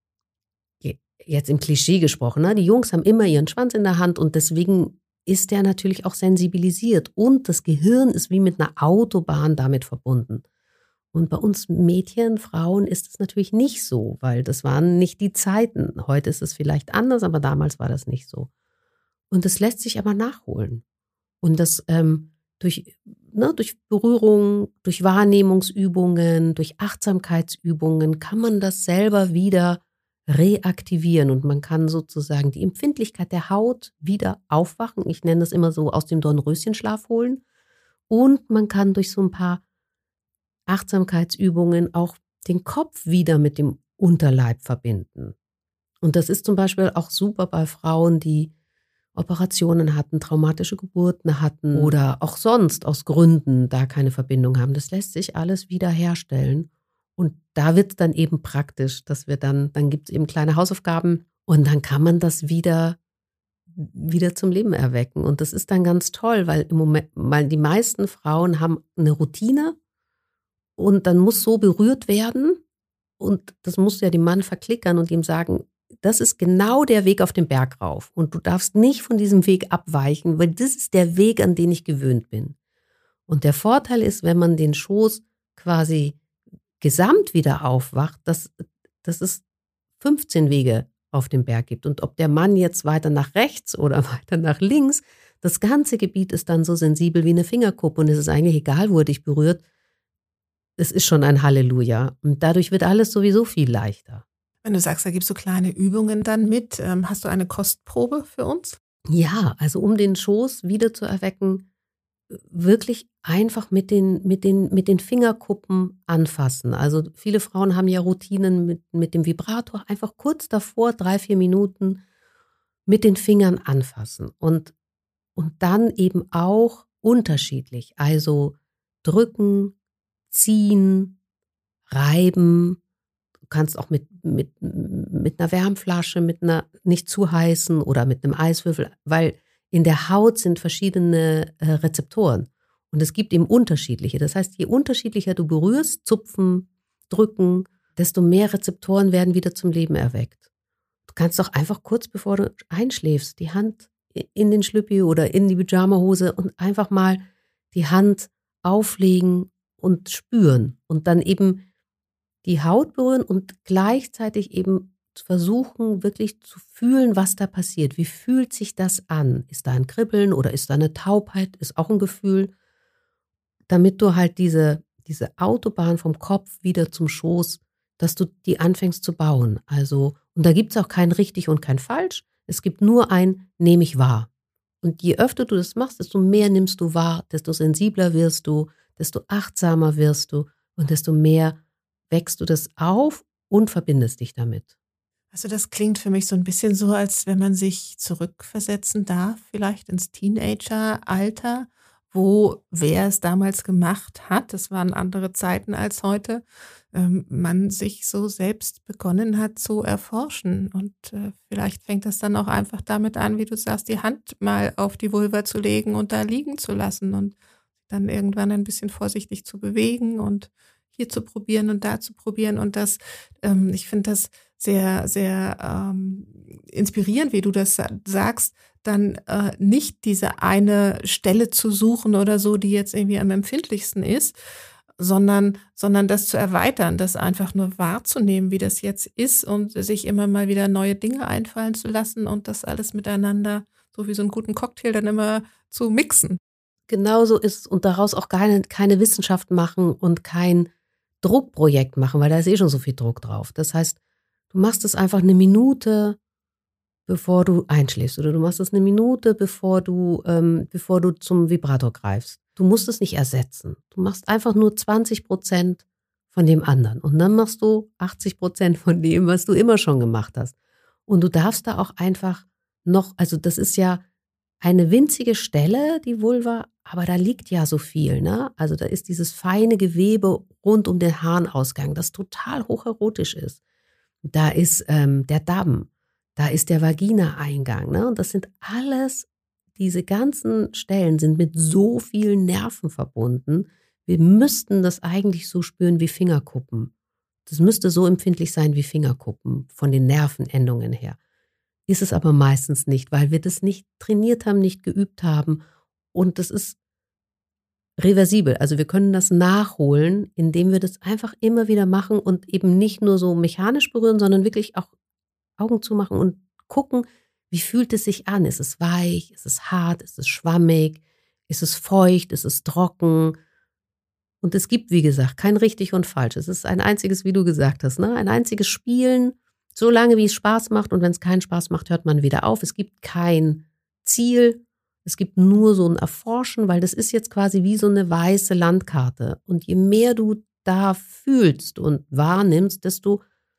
jetzt im Klischee gesprochen, ne, die Jungs haben immer ihren Schwanz in der Hand und deswegen ist der natürlich auch sensibilisiert und das Gehirn ist wie mit einer Autobahn damit verbunden. Und bei uns Mädchen, Frauen ist es natürlich nicht so, weil das waren nicht die Zeiten. Heute ist es vielleicht anders, aber damals war das nicht so. Und das lässt sich aber nachholen. Und das durch Berührung, durch Wahrnehmungsübungen, durch Achtsamkeitsübungen kann man das selber wieder reaktivieren und man kann sozusagen die Empfindlichkeit der Haut wieder aufwachen. Ich nenne das immer so aus dem Dornröschenschlaf holen. Und man kann durch so ein paar Achtsamkeitsübungen auch den Kopf wieder mit dem Unterleib verbinden. Und das ist zum Beispiel auch super bei Frauen, die Operationen hatten, traumatische Geburten hatten oder auch sonst aus Gründen da keine Verbindung haben. Das lässt sich alles wieder herstellen. Und da wird es dann eben praktisch, dass wir dann gibt es eben kleine Hausaufgaben und dann kann man das wieder zum Leben erwecken. Und das ist dann ganz toll, weil im Moment, weil die meisten Frauen haben eine Routine und dann muss so berührt werden und das muss ja dem Mann verklickern und ihm sagen, das ist genau der Weg auf den Berg rauf und du darfst nicht von diesem Weg abweichen, weil das ist der Weg, an den ich gewöhnt bin. Und der Vorteil ist, wenn man den Schoß quasi gesamt wieder aufwacht, dass es 15 Wege auf dem Berg gibt. Und ob der Mann jetzt weiter nach rechts oder weiter nach links, das ganze Gebiet ist dann so sensibel wie eine Fingerkuppe und es ist eigentlich egal, wo er dich berührt. Es ist schon ein Halleluja. Und dadurch wird alles sowieso viel leichter. Wenn du sagst, da gibst du kleine Übungen dann mit, hast du eine Kostprobe für uns? Ja, also um den Schoß wieder zu erwecken, wirklich einfach mit den Fingerkuppen anfassen. Also viele Frauen haben ja Routinen mit dem Vibrator, einfach kurz davor, 3-4 Minuten mit den Fingern anfassen und dann eben auch unterschiedlich, also drücken, ziehen, reiben. Du kannst auch mit einer Wärmflasche, mit einer nicht zu heißen oder mit einem Eiswürfel, weil in der Haut sind verschiedene Rezeptoren und es gibt eben unterschiedliche. Das heißt, je unterschiedlicher du berührst, zupfen, drücken, desto mehr Rezeptoren werden wieder zum Leben erweckt. Du kannst doch einfach kurz bevor du einschläfst, die Hand in den Schlüppi oder in die Pyjamahose und einfach mal die Hand auflegen und spüren und dann eben die Haut berühren und gleichzeitig eben versuchen, wirklich zu fühlen, was da passiert. Wie fühlt sich das an? Ist da ein Kribbeln oder ist da eine Taubheit? Ist auch ein Gefühl, damit du halt diese Autobahn vom Kopf wieder zum Schoß, dass du die anfängst zu bauen. Also, und da gibt es auch kein richtig und kein falsch. Es gibt nur ein nehme ich wahr. Und je öfter du das machst, desto mehr nimmst du wahr, desto sensibler wirst du, desto achtsamer wirst du und desto mehr wächst du das auf und verbindest dich damit. Also das klingt für mich so ein bisschen so, als wenn man sich zurückversetzen darf, vielleicht ins Teenageralter, wo wer es damals gemacht hat, das waren andere Zeiten als heute, man sich so selbst begonnen hat zu erforschen. Und vielleicht fängt das dann auch einfach damit an, wie du sagst, die Hand mal auf die Vulva zu legen und da liegen zu lassen und dann irgendwann ein bisschen vorsichtig zu bewegen und hier zu probieren und da zu probieren. Und das, ich finde das sehr, sehr inspirierend, wie du das sagst, dann nicht diese eine Stelle zu suchen oder so, die jetzt irgendwie am empfindlichsten ist, sondern das zu erweitern, das einfach nur wahrzunehmen, wie das jetzt ist und sich immer mal wieder neue Dinge einfallen zu lassen und das alles miteinander, so wie so einen guten Cocktail, dann immer zu mixen. Genauso ist und daraus auch keine Wissenschaft machen und kein Druckprojekt machen, weil da ist schon so viel Druck drauf. Das heißt, du machst es einfach eine Minute, bevor du einschläfst oder du machst es eine Minute, bevor du zum Vibrator greifst. Du musst es nicht ersetzen. Du machst einfach nur 20% von dem anderen und dann machst du 80% von dem, was du immer schon gemacht hast. Und du darfst da auch einfach noch, also das ist ja eine winzige Stelle, die Vulva, aber da liegt ja so viel, ne? Also da ist dieses feine Gewebe rund um den Harnausgang, das total hocherotisch ist. Da ist der Damm, da ist der Vagina-Eingang, ne? Und das sind alles, diese ganzen Stellen sind mit so vielen Nerven verbunden. Wir müssten das eigentlich so spüren wie Fingerkuppen. Das müsste so empfindlich sein wie Fingerkuppen von den Nervenendungen her. Ist es aber meistens nicht, weil wir das nicht trainiert haben, nicht geübt haben. Und das ist reversibel. Also wir können das nachholen, indem wir das einfach immer wieder machen und eben nicht nur so mechanisch berühren, sondern wirklich auch Augen zumachen und gucken, wie fühlt es sich an? Ist es weich? Ist es hart? Ist es schwammig? Ist es feucht? Ist es trocken? Und es gibt, wie gesagt, kein richtig und falsch. Es ist ein einziges, wie du gesagt hast, ne? Ein einziges Spielen, so lange wie es Spaß macht. Und wenn es keinen Spaß macht, hört man wieder auf. Es gibt kein Ziel. Es gibt nur so ein Erforschen, weil das ist jetzt quasi wie so eine weiße Landkarte. Und je mehr du da fühlst und wahrnimmst, desto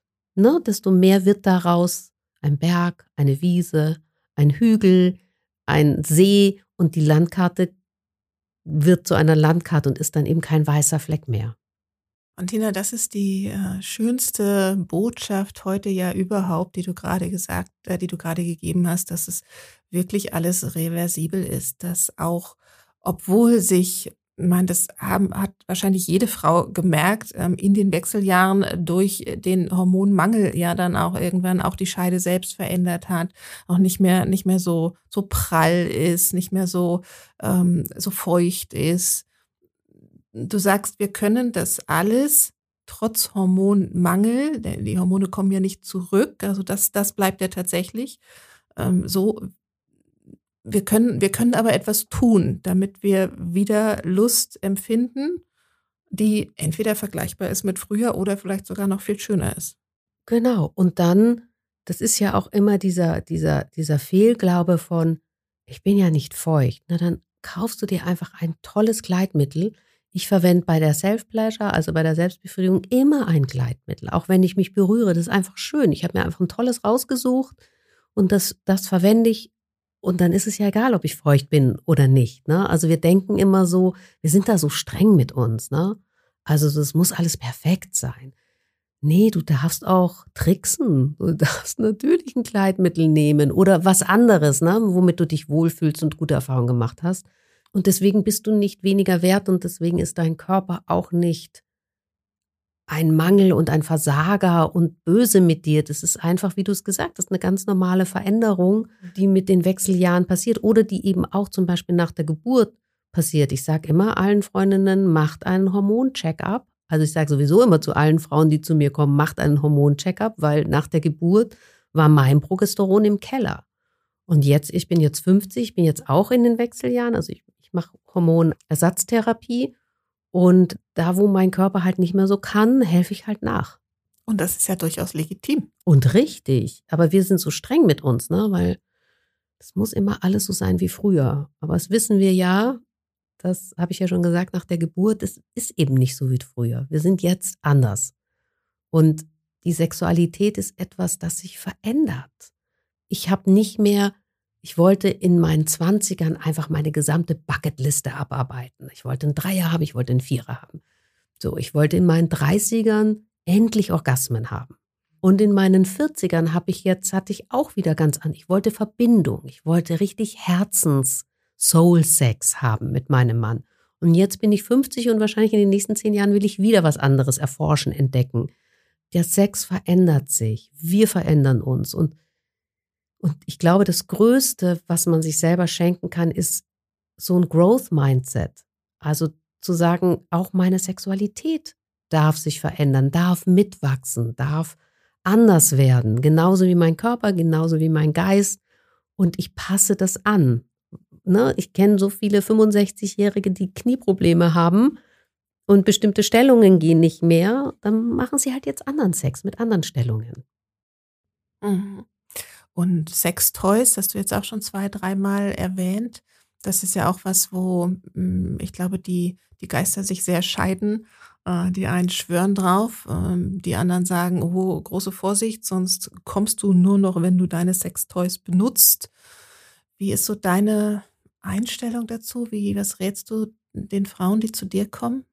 mehr wird daraus ein Berg, eine Wiese, ein Hügel, ein See und die Landkarte wird zu einer Landkarte und ist dann eben kein weißer Fleck mehr. Und Tina, das ist die schönste Botschaft heute ja überhaupt, die du gerade gegeben hast, dass es wirklich alles reversibel ist, dass auch, obwohl sich, ich meine, das hat wahrscheinlich jede Frau gemerkt, in den Wechseljahren durch den Hormonmangel ja dann auch irgendwann auch die Scheide selbst verändert hat, auch nicht mehr so prall ist, nicht mehr so feucht ist. Du sagst, wir können das alles trotz Hormonmangel, denn die Hormone kommen ja nicht zurück, also das bleibt ja tatsächlich so. Wir können aber etwas tun, damit wir wieder Lust empfinden, die entweder vergleichbar ist mit früher oder vielleicht sogar noch viel schöner ist. Genau. Und dann, das ist ja auch immer dieser Fehlglaube von, ich bin ja nicht feucht. Na dann kaufst du dir einfach ein tolles Gleitmittel. Ich verwende bei der Self-Pleasure, also bei der Selbstbefriedigung, immer ein Gleitmittel. Auch wenn ich mich berühre, das ist einfach schön. Ich habe mir einfach ein tolles rausgesucht und das verwende ich. Und dann ist es ja egal, ob ich feucht bin oder nicht. Ne? Also wir denken immer so, wir sind da so streng mit uns. Ne? Also das muss alles perfekt sein. Nee, du darfst auch tricksen. Du darfst natürlich ein Gleitmittel nehmen oder was anderes, ne? Womit du dich wohlfühlst und gute Erfahrungen gemacht hast. Und deswegen bist du nicht weniger wert und deswegen ist dein Körper auch nicht ein Mangel und ein Versager und böse mit dir. Das ist einfach, wie du es gesagt hast, eine ganz normale Veränderung, die mit den Wechseljahren passiert oder die eben auch zum Beispiel nach der Geburt passiert. Ich sage immer allen Freundinnen, macht einen Hormon-Check-up. Also ich sage sowieso immer zu allen Frauen, die zu mir kommen, macht einen Hormon-Check-up, weil nach der Geburt war mein Progesteron im Keller. Und ich bin jetzt 50, ich bin jetzt auch in den Wechseljahren, also ich mache Hormonersatztherapie und da, wo mein Körper halt nicht mehr so kann, helfe ich halt nach. Und das ist ja durchaus legitim. Und richtig, aber wir sind so streng mit uns, ne, weil es muss immer alles so sein wie früher. Aber das wissen wir ja, das habe ich ja schon gesagt, nach der Geburt, es ist eben nicht so wie früher. Wir sind jetzt anders. Und die Sexualität ist etwas, das sich verändert. Ich wollte in meinen 20ern einfach meine gesamte Bucketliste abarbeiten. Ich wollte einen 3er haben, ich wollte einen 4er haben. So, ich wollte in meinen 30ern endlich Orgasmen haben. Und in meinen 40ern hatte ich auch wieder ganz an. Ich wollte Verbindung, ich wollte richtig Soul-Sex haben mit meinem Mann. Und jetzt bin ich 50 und wahrscheinlich in den nächsten 10 Jahren will ich wieder was anderes erforschen, entdecken. Der Sex verändert sich, wir verändern uns. Und ich glaube, das Größte, was man sich selber schenken kann, ist so ein Growth-Mindset. Also zu sagen, auch meine Sexualität darf sich verändern, darf mitwachsen, darf anders werden. Genauso wie mein Körper, genauso wie mein Geist. Und ich passe das an. Ne? Ich kenne so viele 65-Jährige, die Knieprobleme haben und bestimmte Stellungen gehen nicht mehr. Dann machen sie halt jetzt anderen Sex mit anderen Stellungen. Mhm. Und Sextoys, hast du jetzt auch schon 2-3 Mal erwähnt. Das ist ja auch was, wo ich glaube, die Geister sich sehr scheiden. Die einen schwören drauf, die anderen sagen, oh, große Vorsicht, sonst kommst du nur noch, wenn du deine Sextoys benutzt. Wie ist so deine Einstellung dazu? Was rätst du den Frauen, die zu dir kommen?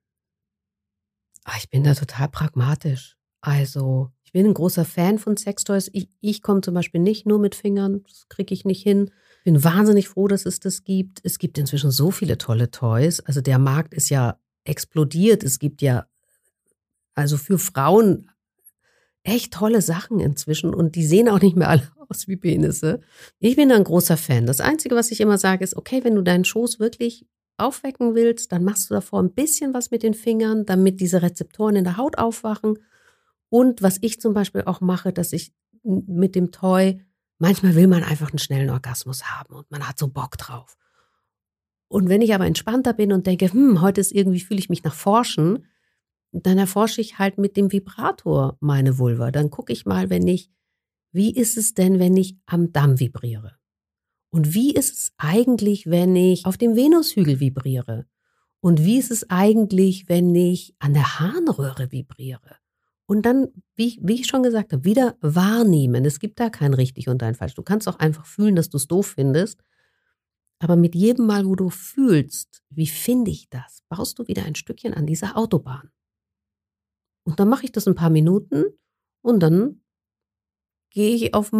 Ich bin da total pragmatisch. Also ich bin ein großer Fan von Sextoys. Ich komme zum Beispiel nicht nur mit Fingern, das kriege ich nicht hin. Bin wahnsinnig froh, dass es das gibt. Es gibt inzwischen so viele tolle Toys. Also der Markt ist ja explodiert. Es gibt ja also für Frauen echt tolle Sachen inzwischen und die sehen auch nicht mehr alle aus wie Penisse. Ich bin da ein großer Fan. Das Einzige, was ich immer sage, ist, okay, wenn du deinen Schoß wirklich aufwecken willst, dann machst du davor ein bisschen was mit den Fingern, damit diese Rezeptoren in der Haut aufwachen. Und was ich zum Beispiel auch mache, dass ich mit dem Toy, manchmal will man einfach einen schnellen Orgasmus haben und man hat so Bock drauf. Und wenn ich aber entspannter bin und denke, heute fühle ich mich nach Forschen, dann erforsche ich halt mit dem Vibrator meine Vulva. Dann gucke ich mal, wie ist es denn, wenn ich am Damm vibriere? Und wie ist es eigentlich, wenn ich auf dem Venushügel vibriere? Und wie ist es eigentlich, wenn ich an der Harnröhre vibriere? Und dann, wie ich schon gesagt habe, wieder wahrnehmen. Es gibt da kein richtig und ein falsch. Du kannst auch einfach fühlen, dass du es doof findest. Aber mit jedem Mal, wo du fühlst, wie finde ich das, baust du wieder ein Stückchen an dieser Autobahn. Und dann mache ich das ein paar Minuten und dann gehe ich und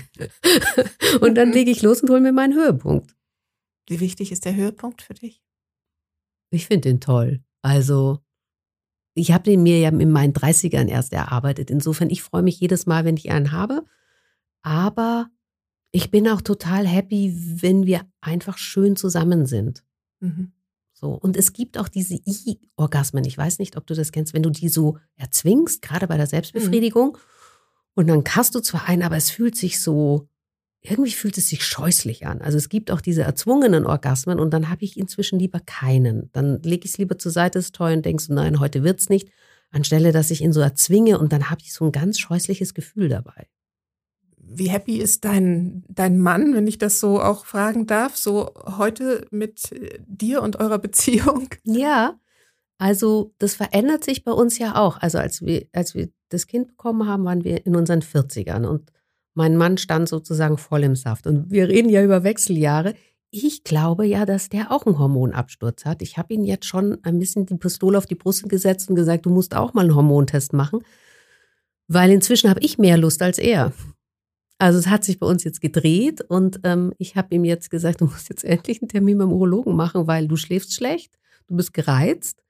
dann lege ich los und hole mir meinen Höhepunkt. Wie wichtig ist der Höhepunkt für dich? Ich finde den toll. Also ich habe den mir ja in meinen 30ern erst erarbeitet. Insofern, ich freue mich jedes Mal, wenn ich einen habe. Aber ich bin auch total happy, wenn wir einfach schön zusammen sind. Mhm. So. Und es gibt auch diese I-Orgasmen. Ich weiß nicht, ob du das kennst, wenn du die so erzwingst, gerade bei der Selbstbefriedigung. Und dann hast du zwar einen, aber irgendwie fühlt es sich scheußlich an. Also es gibt auch diese erzwungenen Orgasmen und dann habe ich inzwischen lieber keinen. Dann lege ich es lieber zur Seite, das Toy, und denke so, nein, heute wird's nicht. Anstelle, dass ich ihn so erzwinge und dann habe ich so ein ganz scheußliches Gefühl dabei. Wie happy ist dein Mann, wenn ich das so auch fragen darf, so heute mit dir und eurer Beziehung? Ja, also das verändert sich bei uns ja auch. Also als wir das Kind bekommen haben, waren wir in unseren 40ern und mein Mann stand sozusagen voll im Saft. Und wir reden ja über Wechseljahre. Ich glaube ja, dass der auch einen Hormonabsturz hat. Ich habe ihn jetzt schon ein bisschen die Pistole auf die Brust gesetzt und gesagt, du musst auch mal einen Hormontest machen, weil inzwischen habe ich mehr Lust als er. Also es hat sich bei uns jetzt gedreht und ich habe ihm jetzt gesagt, du musst jetzt endlich einen Termin beim Urologen machen, weil du schläfst schlecht, du bist gereizt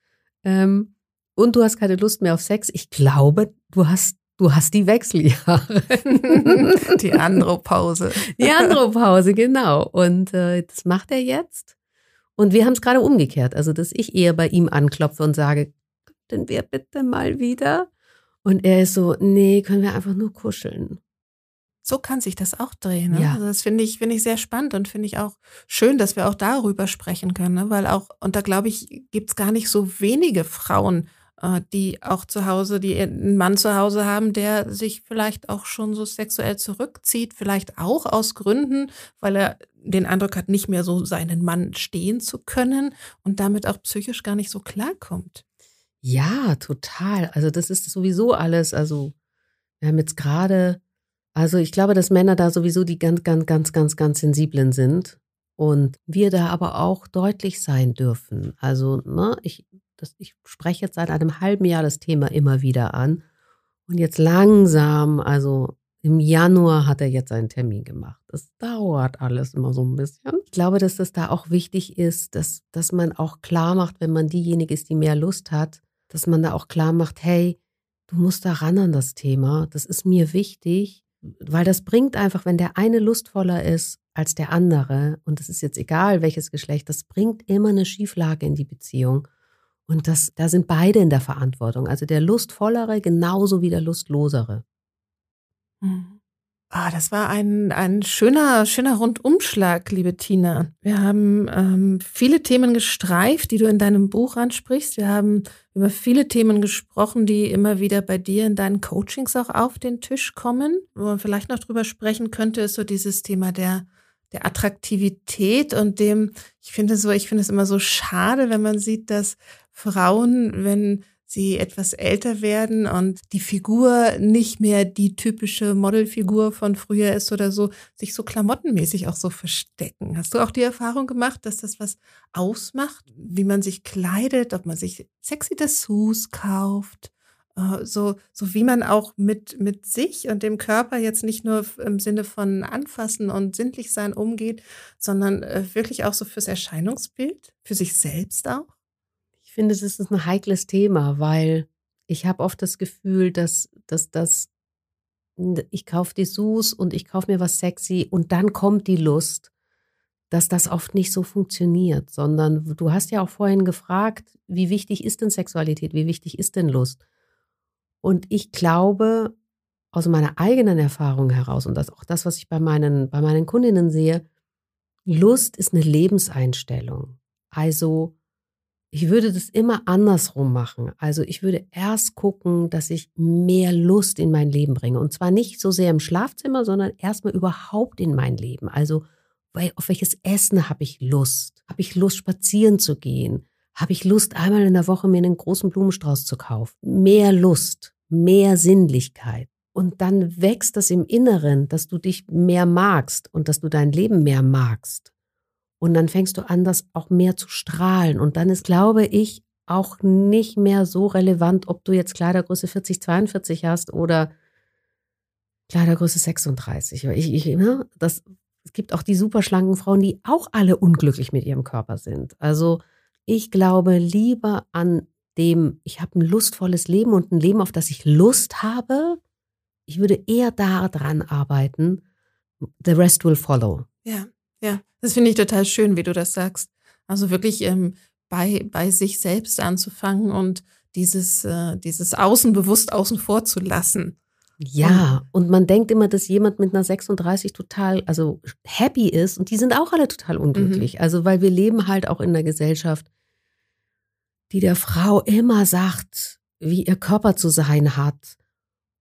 und du hast keine Lust mehr auf Sex. Ich glaube, du hast die Wechseljahre. Die Andropause. Die Andropause, genau. Und das macht er jetzt. Und wir haben es gerade umgekehrt. Also, dass ich eher bei ihm anklopfe und sage, könnten wir bitte mal wieder? Und er ist so, nee, können wir einfach nur kuscheln. So kann sich das auch drehen. Ne? Ja. Also das finde ich sehr spannend und finde ich auch schön, dass wir auch darüber sprechen können. Ne? Weil auch, und da glaube ich, gibt es gar nicht so wenige Frauen, die auch zu Hause, die einen Mann zu Hause haben, der sich vielleicht auch schon so sexuell zurückzieht, vielleicht auch aus Gründen, weil er den Eindruck hat, nicht mehr so seinen Mann stehen zu können und damit auch psychisch gar nicht so klarkommt. Ja, total. Also das ist sowieso alles, also wir haben jetzt gerade, also ich glaube, dass Männer da sowieso die ganz, ganz, ganz, ganz, ganz sensiblen sind und wir da aber auch deutlich sein dürfen. Also ne, ich spreche jetzt seit einem halben Jahr das Thema immer wieder an und jetzt langsam, also im Januar hat er jetzt einen Termin gemacht. Das dauert alles immer so ein bisschen. Ich glaube, dass das da auch wichtig ist, dass man auch klar macht, wenn man diejenige ist, die mehr Lust hat, dass man da auch klar macht, hey, du musst da ran an das Thema, das ist mir wichtig, weil das bringt einfach, wenn der eine lustvoller ist als der andere, und das ist jetzt egal, welches Geschlecht, das bringt immer eine Schieflage in die Beziehung. Und da sind beide in der Verantwortung, also der Lustvollere genauso wie der Lustlosere. Das war ein schöner Rundumschlag, liebe Tina. Wir haben viele Themen gestreift, die du in deinem Buch ansprichst. Wir haben über viele Themen gesprochen, die immer wieder bei dir in deinen Coachings auch auf den Tisch kommen. Wo man vielleicht noch drüber sprechen könnte, ist so dieses Thema der Attraktivität und ich finde es immer so schade, wenn man sieht, dass Frauen, wenn sie etwas älter werden und die Figur nicht mehr die typische Modelfigur von früher ist oder so, sich so klamottenmäßig auch so verstecken. Hast du auch die Erfahrung gemacht, dass das was ausmacht, wie man sich kleidet, ob man sich sexy Dessous kauft, so wie man auch mit sich und dem Körper jetzt nicht nur im Sinne von Anfassen und sinnlich sein umgeht, sondern wirklich auch so fürs Erscheinungsbild, für sich selbst auch? Ich finde, es ist ein heikles Thema, weil ich habe oft das Gefühl, dass ich kaufe Dessous und ich kaufe mir was sexy und dann kommt die Lust, dass das oft nicht so funktioniert, sondern du hast ja auch vorhin gefragt, wie wichtig ist denn Sexualität, wie wichtig ist denn Lust? Und ich glaube, aus meiner eigenen Erfahrung heraus und auch das, was ich bei meinen Kundinnen sehe, Lust ist eine Lebenseinstellung. Also ich würde das immer andersrum machen. Also ich würde erst gucken, dass ich mehr Lust in mein Leben bringe. Und zwar nicht so sehr im Schlafzimmer, sondern erstmal überhaupt in mein Leben. Also auf welches Essen habe ich Lust? Habe ich Lust, spazieren zu gehen? Habe ich Lust, einmal in der Woche mir einen großen Blumenstrauß zu kaufen? Mehr Lust, mehr Sinnlichkeit. Und dann wächst das im Inneren, dass du dich mehr magst und dass du dein Leben mehr magst. Und dann fängst du an, das auch mehr zu strahlen. Und dann ist, glaube ich, auch nicht mehr so relevant, ob du jetzt Kleidergröße 40, 42 hast oder Kleidergröße 36. Es gibt auch die superschlanken Frauen, die auch alle unglücklich mit ihrem Körper sind. Also ich glaube lieber an dem, ich habe ein lustvolles Leben und ein Leben, auf das ich Lust habe. Ich würde eher daran arbeiten, the rest will follow. Ja, das finde ich total schön, wie du das sagst. Also wirklich bei sich selbst anzufangen und dieses Außen bewusst außen vor zu lassen. Ja, und man denkt immer, dass jemand mit einer 36 total, also happy ist und die sind auch alle total unglücklich. Also weil wir leben halt auch in einer Gesellschaft, die der Frau immer sagt, wie ihr Körper zu sein hat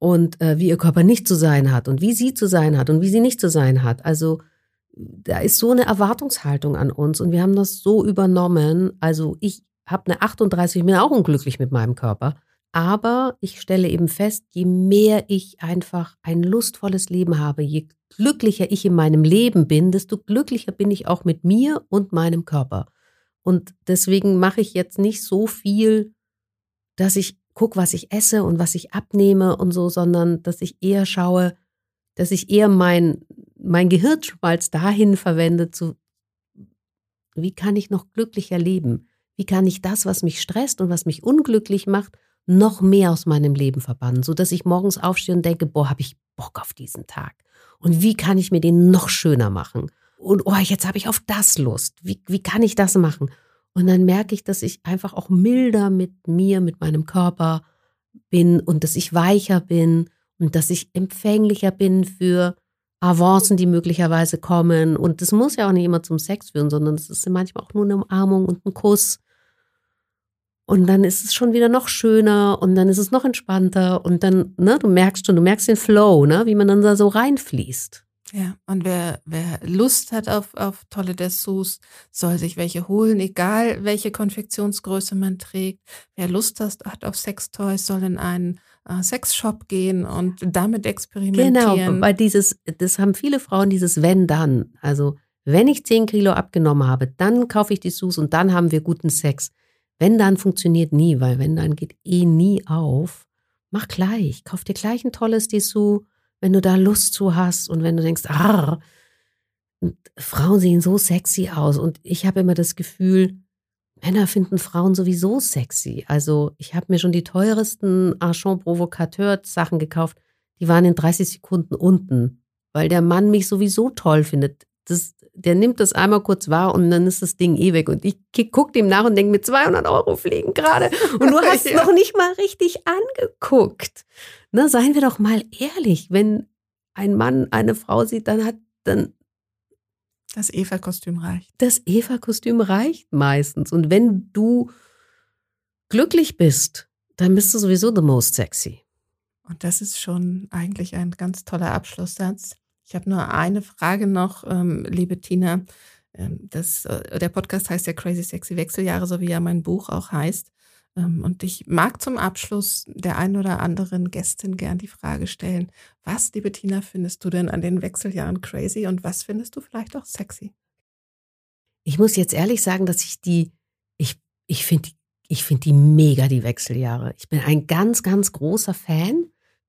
und wie ihr Körper nicht zu sein hat und wie sie zu sein hat und wie sie nicht zu sein hat. Also da ist so eine Erwartungshaltung an uns und wir haben das so übernommen. Also ich habe eine 38, ich bin auch unglücklich mit meinem Körper. Aber ich stelle eben fest, je mehr ich einfach ein lustvolles Leben habe, je glücklicher ich in meinem Leben bin, desto glücklicher bin ich auch mit mir und meinem Körper. Und deswegen mache ich jetzt nicht so viel, dass ich gucke, was ich esse und was ich abnehme und so, sondern dass ich eher schaue, dass ich eher mein Gehirnschmalz dahin verwende, wie kann ich noch glücklicher leben? Wie kann ich das, was mich stresst und was mich unglücklich macht, noch mehr aus meinem Leben verbannen, sodass ich morgens aufstehe und denke, boah, habe ich Bock auf diesen Tag. Und wie kann ich mir den noch schöner machen? Und oh, jetzt habe ich auf das Lust. Wie kann ich das machen? Und dann merke ich, dass ich einfach auch milder mit mir, mit meinem Körper bin und dass ich weicher bin und dass ich empfänglicher bin für Avancen, die möglicherweise kommen. Und das muss ja auch nicht immer zum Sex führen, sondern es ist manchmal auch nur eine Umarmung und ein Kuss. Und dann ist es schon wieder noch schöner und dann ist es noch entspannter und dann, ne, du merkst den Flow, ne, wie man dann da so reinfließt. Ja, und wer Lust hat auf tolle Dessous, soll sich welche holen, egal welche Konfektionsgröße man trägt. Wer Lust hat auf Sextoys, soll in einen Sexshop gehen und damit experimentieren. Genau, weil das haben viele Frauen, dieses Wenn-Dann. Also, wenn ich 10 Kilo abgenommen habe, dann kaufe ich Dessous und dann haben wir guten Sex. Wenn dann funktioniert nie, weil wenn dann geht nie auf. Mach gleich, kauf dir gleich ein tolles Dessous, wenn du da Lust zu hast und wenn du denkst, Frauen sehen so sexy aus und ich habe immer das Gefühl, Männer finden Frauen sowieso sexy. Also ich habe mir schon die teuersten Argent Provocateur Sachen gekauft, die waren in 30 Sekunden unten, weil der Mann mich sowieso toll findet. Der nimmt das einmal kurz wahr und dann ist das Ding weg. Und ich gucke dem nach und denke, mit 200 € fliegen gerade. Und du hast es noch nicht mal richtig angeguckt. Na, seien wir doch mal ehrlich. Wenn ein Mann eine Frau sieht, dann das Eva-Kostüm reicht. Das Eva-Kostüm reicht meistens. Und wenn du glücklich bist, dann bist du sowieso the most sexy. Und das ist schon eigentlich ein ganz toller Abschlusssatz. Ich habe nur eine Frage noch, liebe Tina. Der Podcast heißt ja Crazy Sexy Wechseljahre, so wie ja mein Buch auch heißt. Und ich mag zum Abschluss der einen oder anderen Gästin gern die Frage stellen, was, liebe Tina, findest du denn an den Wechseljahren crazy und was findest du vielleicht auch sexy? Ich muss jetzt ehrlich sagen, dass ich finde die mega, die Wechseljahre. Ich bin ein ganz, ganz großer Fan,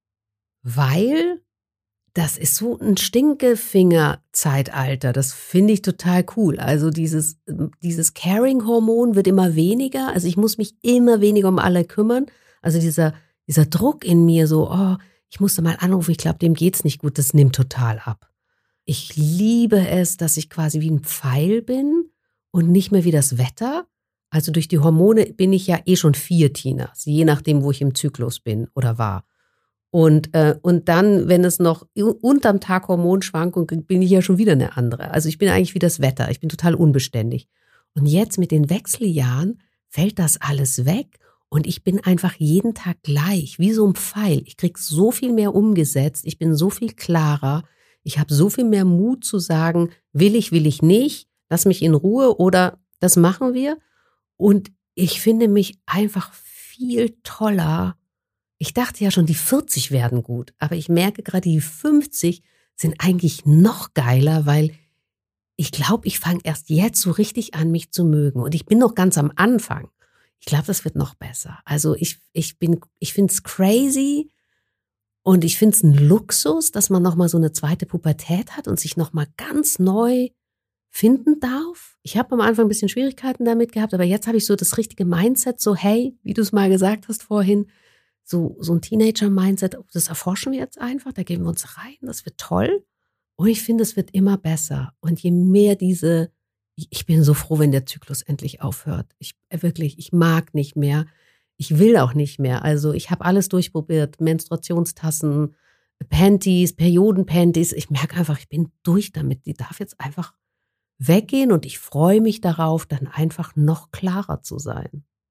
weil das ist so ein Stinkefinger-Zeitalter. Das finde ich total cool. Also dieses Caring-Hormon wird immer weniger. Also ich muss mich immer weniger um alle kümmern. Also dieser Druck in mir so, ich musste mal anrufen, ich glaube, dem geht's nicht gut. Das nimmt total ab. Ich liebe es, dass ich quasi wie ein Pfeil bin und nicht mehr wie das Wetter. Also durch die Hormone bin ich ja schon 4 Tinas, je nachdem, wo ich im Zyklus bin oder war. Und dann, wenn es noch unterm Tag Hormonschwankungen gibt, bin ich ja schon wieder eine andere. Also ich bin eigentlich wie das Wetter. Ich bin total unbeständig. Und jetzt mit den Wechseljahren fällt das alles weg und ich bin einfach jeden Tag gleich, wie so ein Pfeil. Ich krieg so viel mehr umgesetzt. Ich bin so viel klarer. Ich habe so viel mehr Mut zu sagen, will ich nicht, lass mich in Ruhe oder das machen wir. Und ich finde mich einfach viel toller. Ich dachte ja schon, die 40 werden gut, aber ich merke gerade, die 50 sind eigentlich noch geiler, weil ich glaube, ich fange erst jetzt so richtig an, mich zu mögen. Und ich bin noch ganz am Anfang. Ich glaube, das wird noch besser. Also ich finde es crazy und ich finde es ein Luxus, dass man nochmal so eine zweite Pubertät hat und sich nochmal ganz neu finden darf. Ich habe am Anfang ein bisschen Schwierigkeiten damit gehabt, aber jetzt habe ich so das richtige Mindset, so hey, wie du es mal gesagt hast vorhin, so ein Teenager-Mindset, das erforschen wir jetzt einfach, da geben wir uns rein, das wird toll. Und ich finde, es wird immer besser. Und je mehr ich bin so froh, wenn der Zyklus endlich aufhört. Ich mag nicht mehr. Ich will auch nicht mehr. Also ich habe alles durchprobiert, Menstruationstassen, Panties, Periodenpanties. Ich merke einfach, ich bin durch damit. Die darf jetzt einfach weggehen und ich freue mich darauf, dann einfach noch klarer zu sein.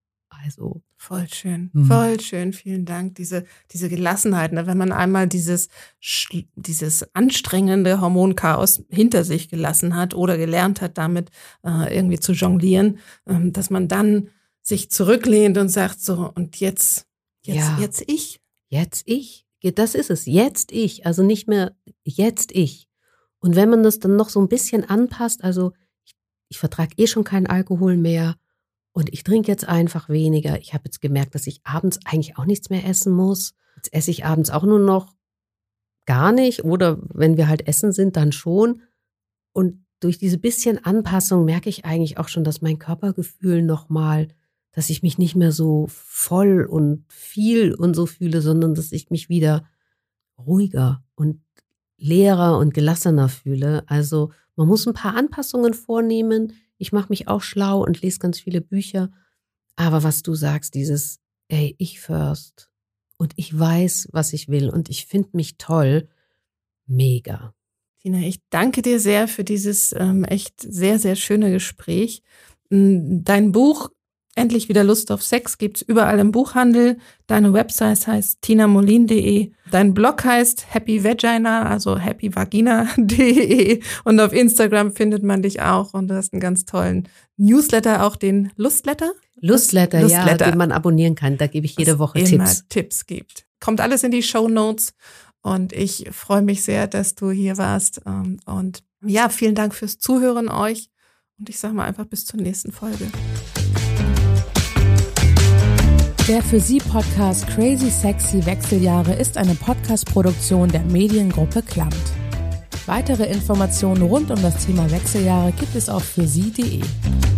Also voll schön, vielen Dank. Diese Gelassenheit, ne? Wenn man einmal dieses anstrengende Hormonchaos hinter sich gelassen hat oder gelernt hat, damit irgendwie zu jonglieren, dass man dann sich zurücklehnt und sagt so, und jetzt ich. Jetzt ich, das ist es, jetzt ich, also nicht mehr jetzt ich. Und wenn man das dann noch so ein bisschen anpasst, also ich vertrage schon keinen Alkohol mehr und ich trinke jetzt einfach weniger. Ich habe jetzt gemerkt, dass ich abends eigentlich auch nichts mehr essen muss. Jetzt esse ich abends auch nur noch gar nicht oder wenn wir halt essen sind, dann schon. Und durch diese bisschen Anpassung merke ich eigentlich auch schon, dass mein Körpergefühl nochmal, dass ich mich nicht mehr so voll und viel und so fühle, sondern dass ich mich wieder ruhiger und leerer und gelassener fühle. Also man muss ein paar Anpassungen vornehmen. Ich mache mich auch schlau und lese ganz viele Bücher. Aber was du sagst, dieses, ich first und ich weiß, was ich will und ich finde mich toll, mega. Tina, ich danke dir sehr für dieses echt sehr, sehr schöne Gespräch. Dein Buch Endlich wieder Lust auf Sex gibt's überall im Buchhandel. Deine Website heißt tinamolin.de. Dein Blog heißt Happy Vagina, also happyvagina.de. Und auf Instagram findet man dich auch. Und du hast einen ganz tollen Newsletter, auch den Lustletter, ja, den man abonnieren kann. Da gebe ich jede Woche Tipps gibt. Kommt alles in die Shownotes. Und ich freue mich sehr, dass du hier warst. Und ja, vielen Dank fürs Zuhören euch. Und ich sage mal einfach bis zur nächsten Folge. Der für Sie Podcast Crazy Sexy Wechseljahre ist eine Podcast-Produktion der Mediengruppe Klamt. Weitere Informationen rund um das Thema Wechseljahre gibt es auf fürsie.de.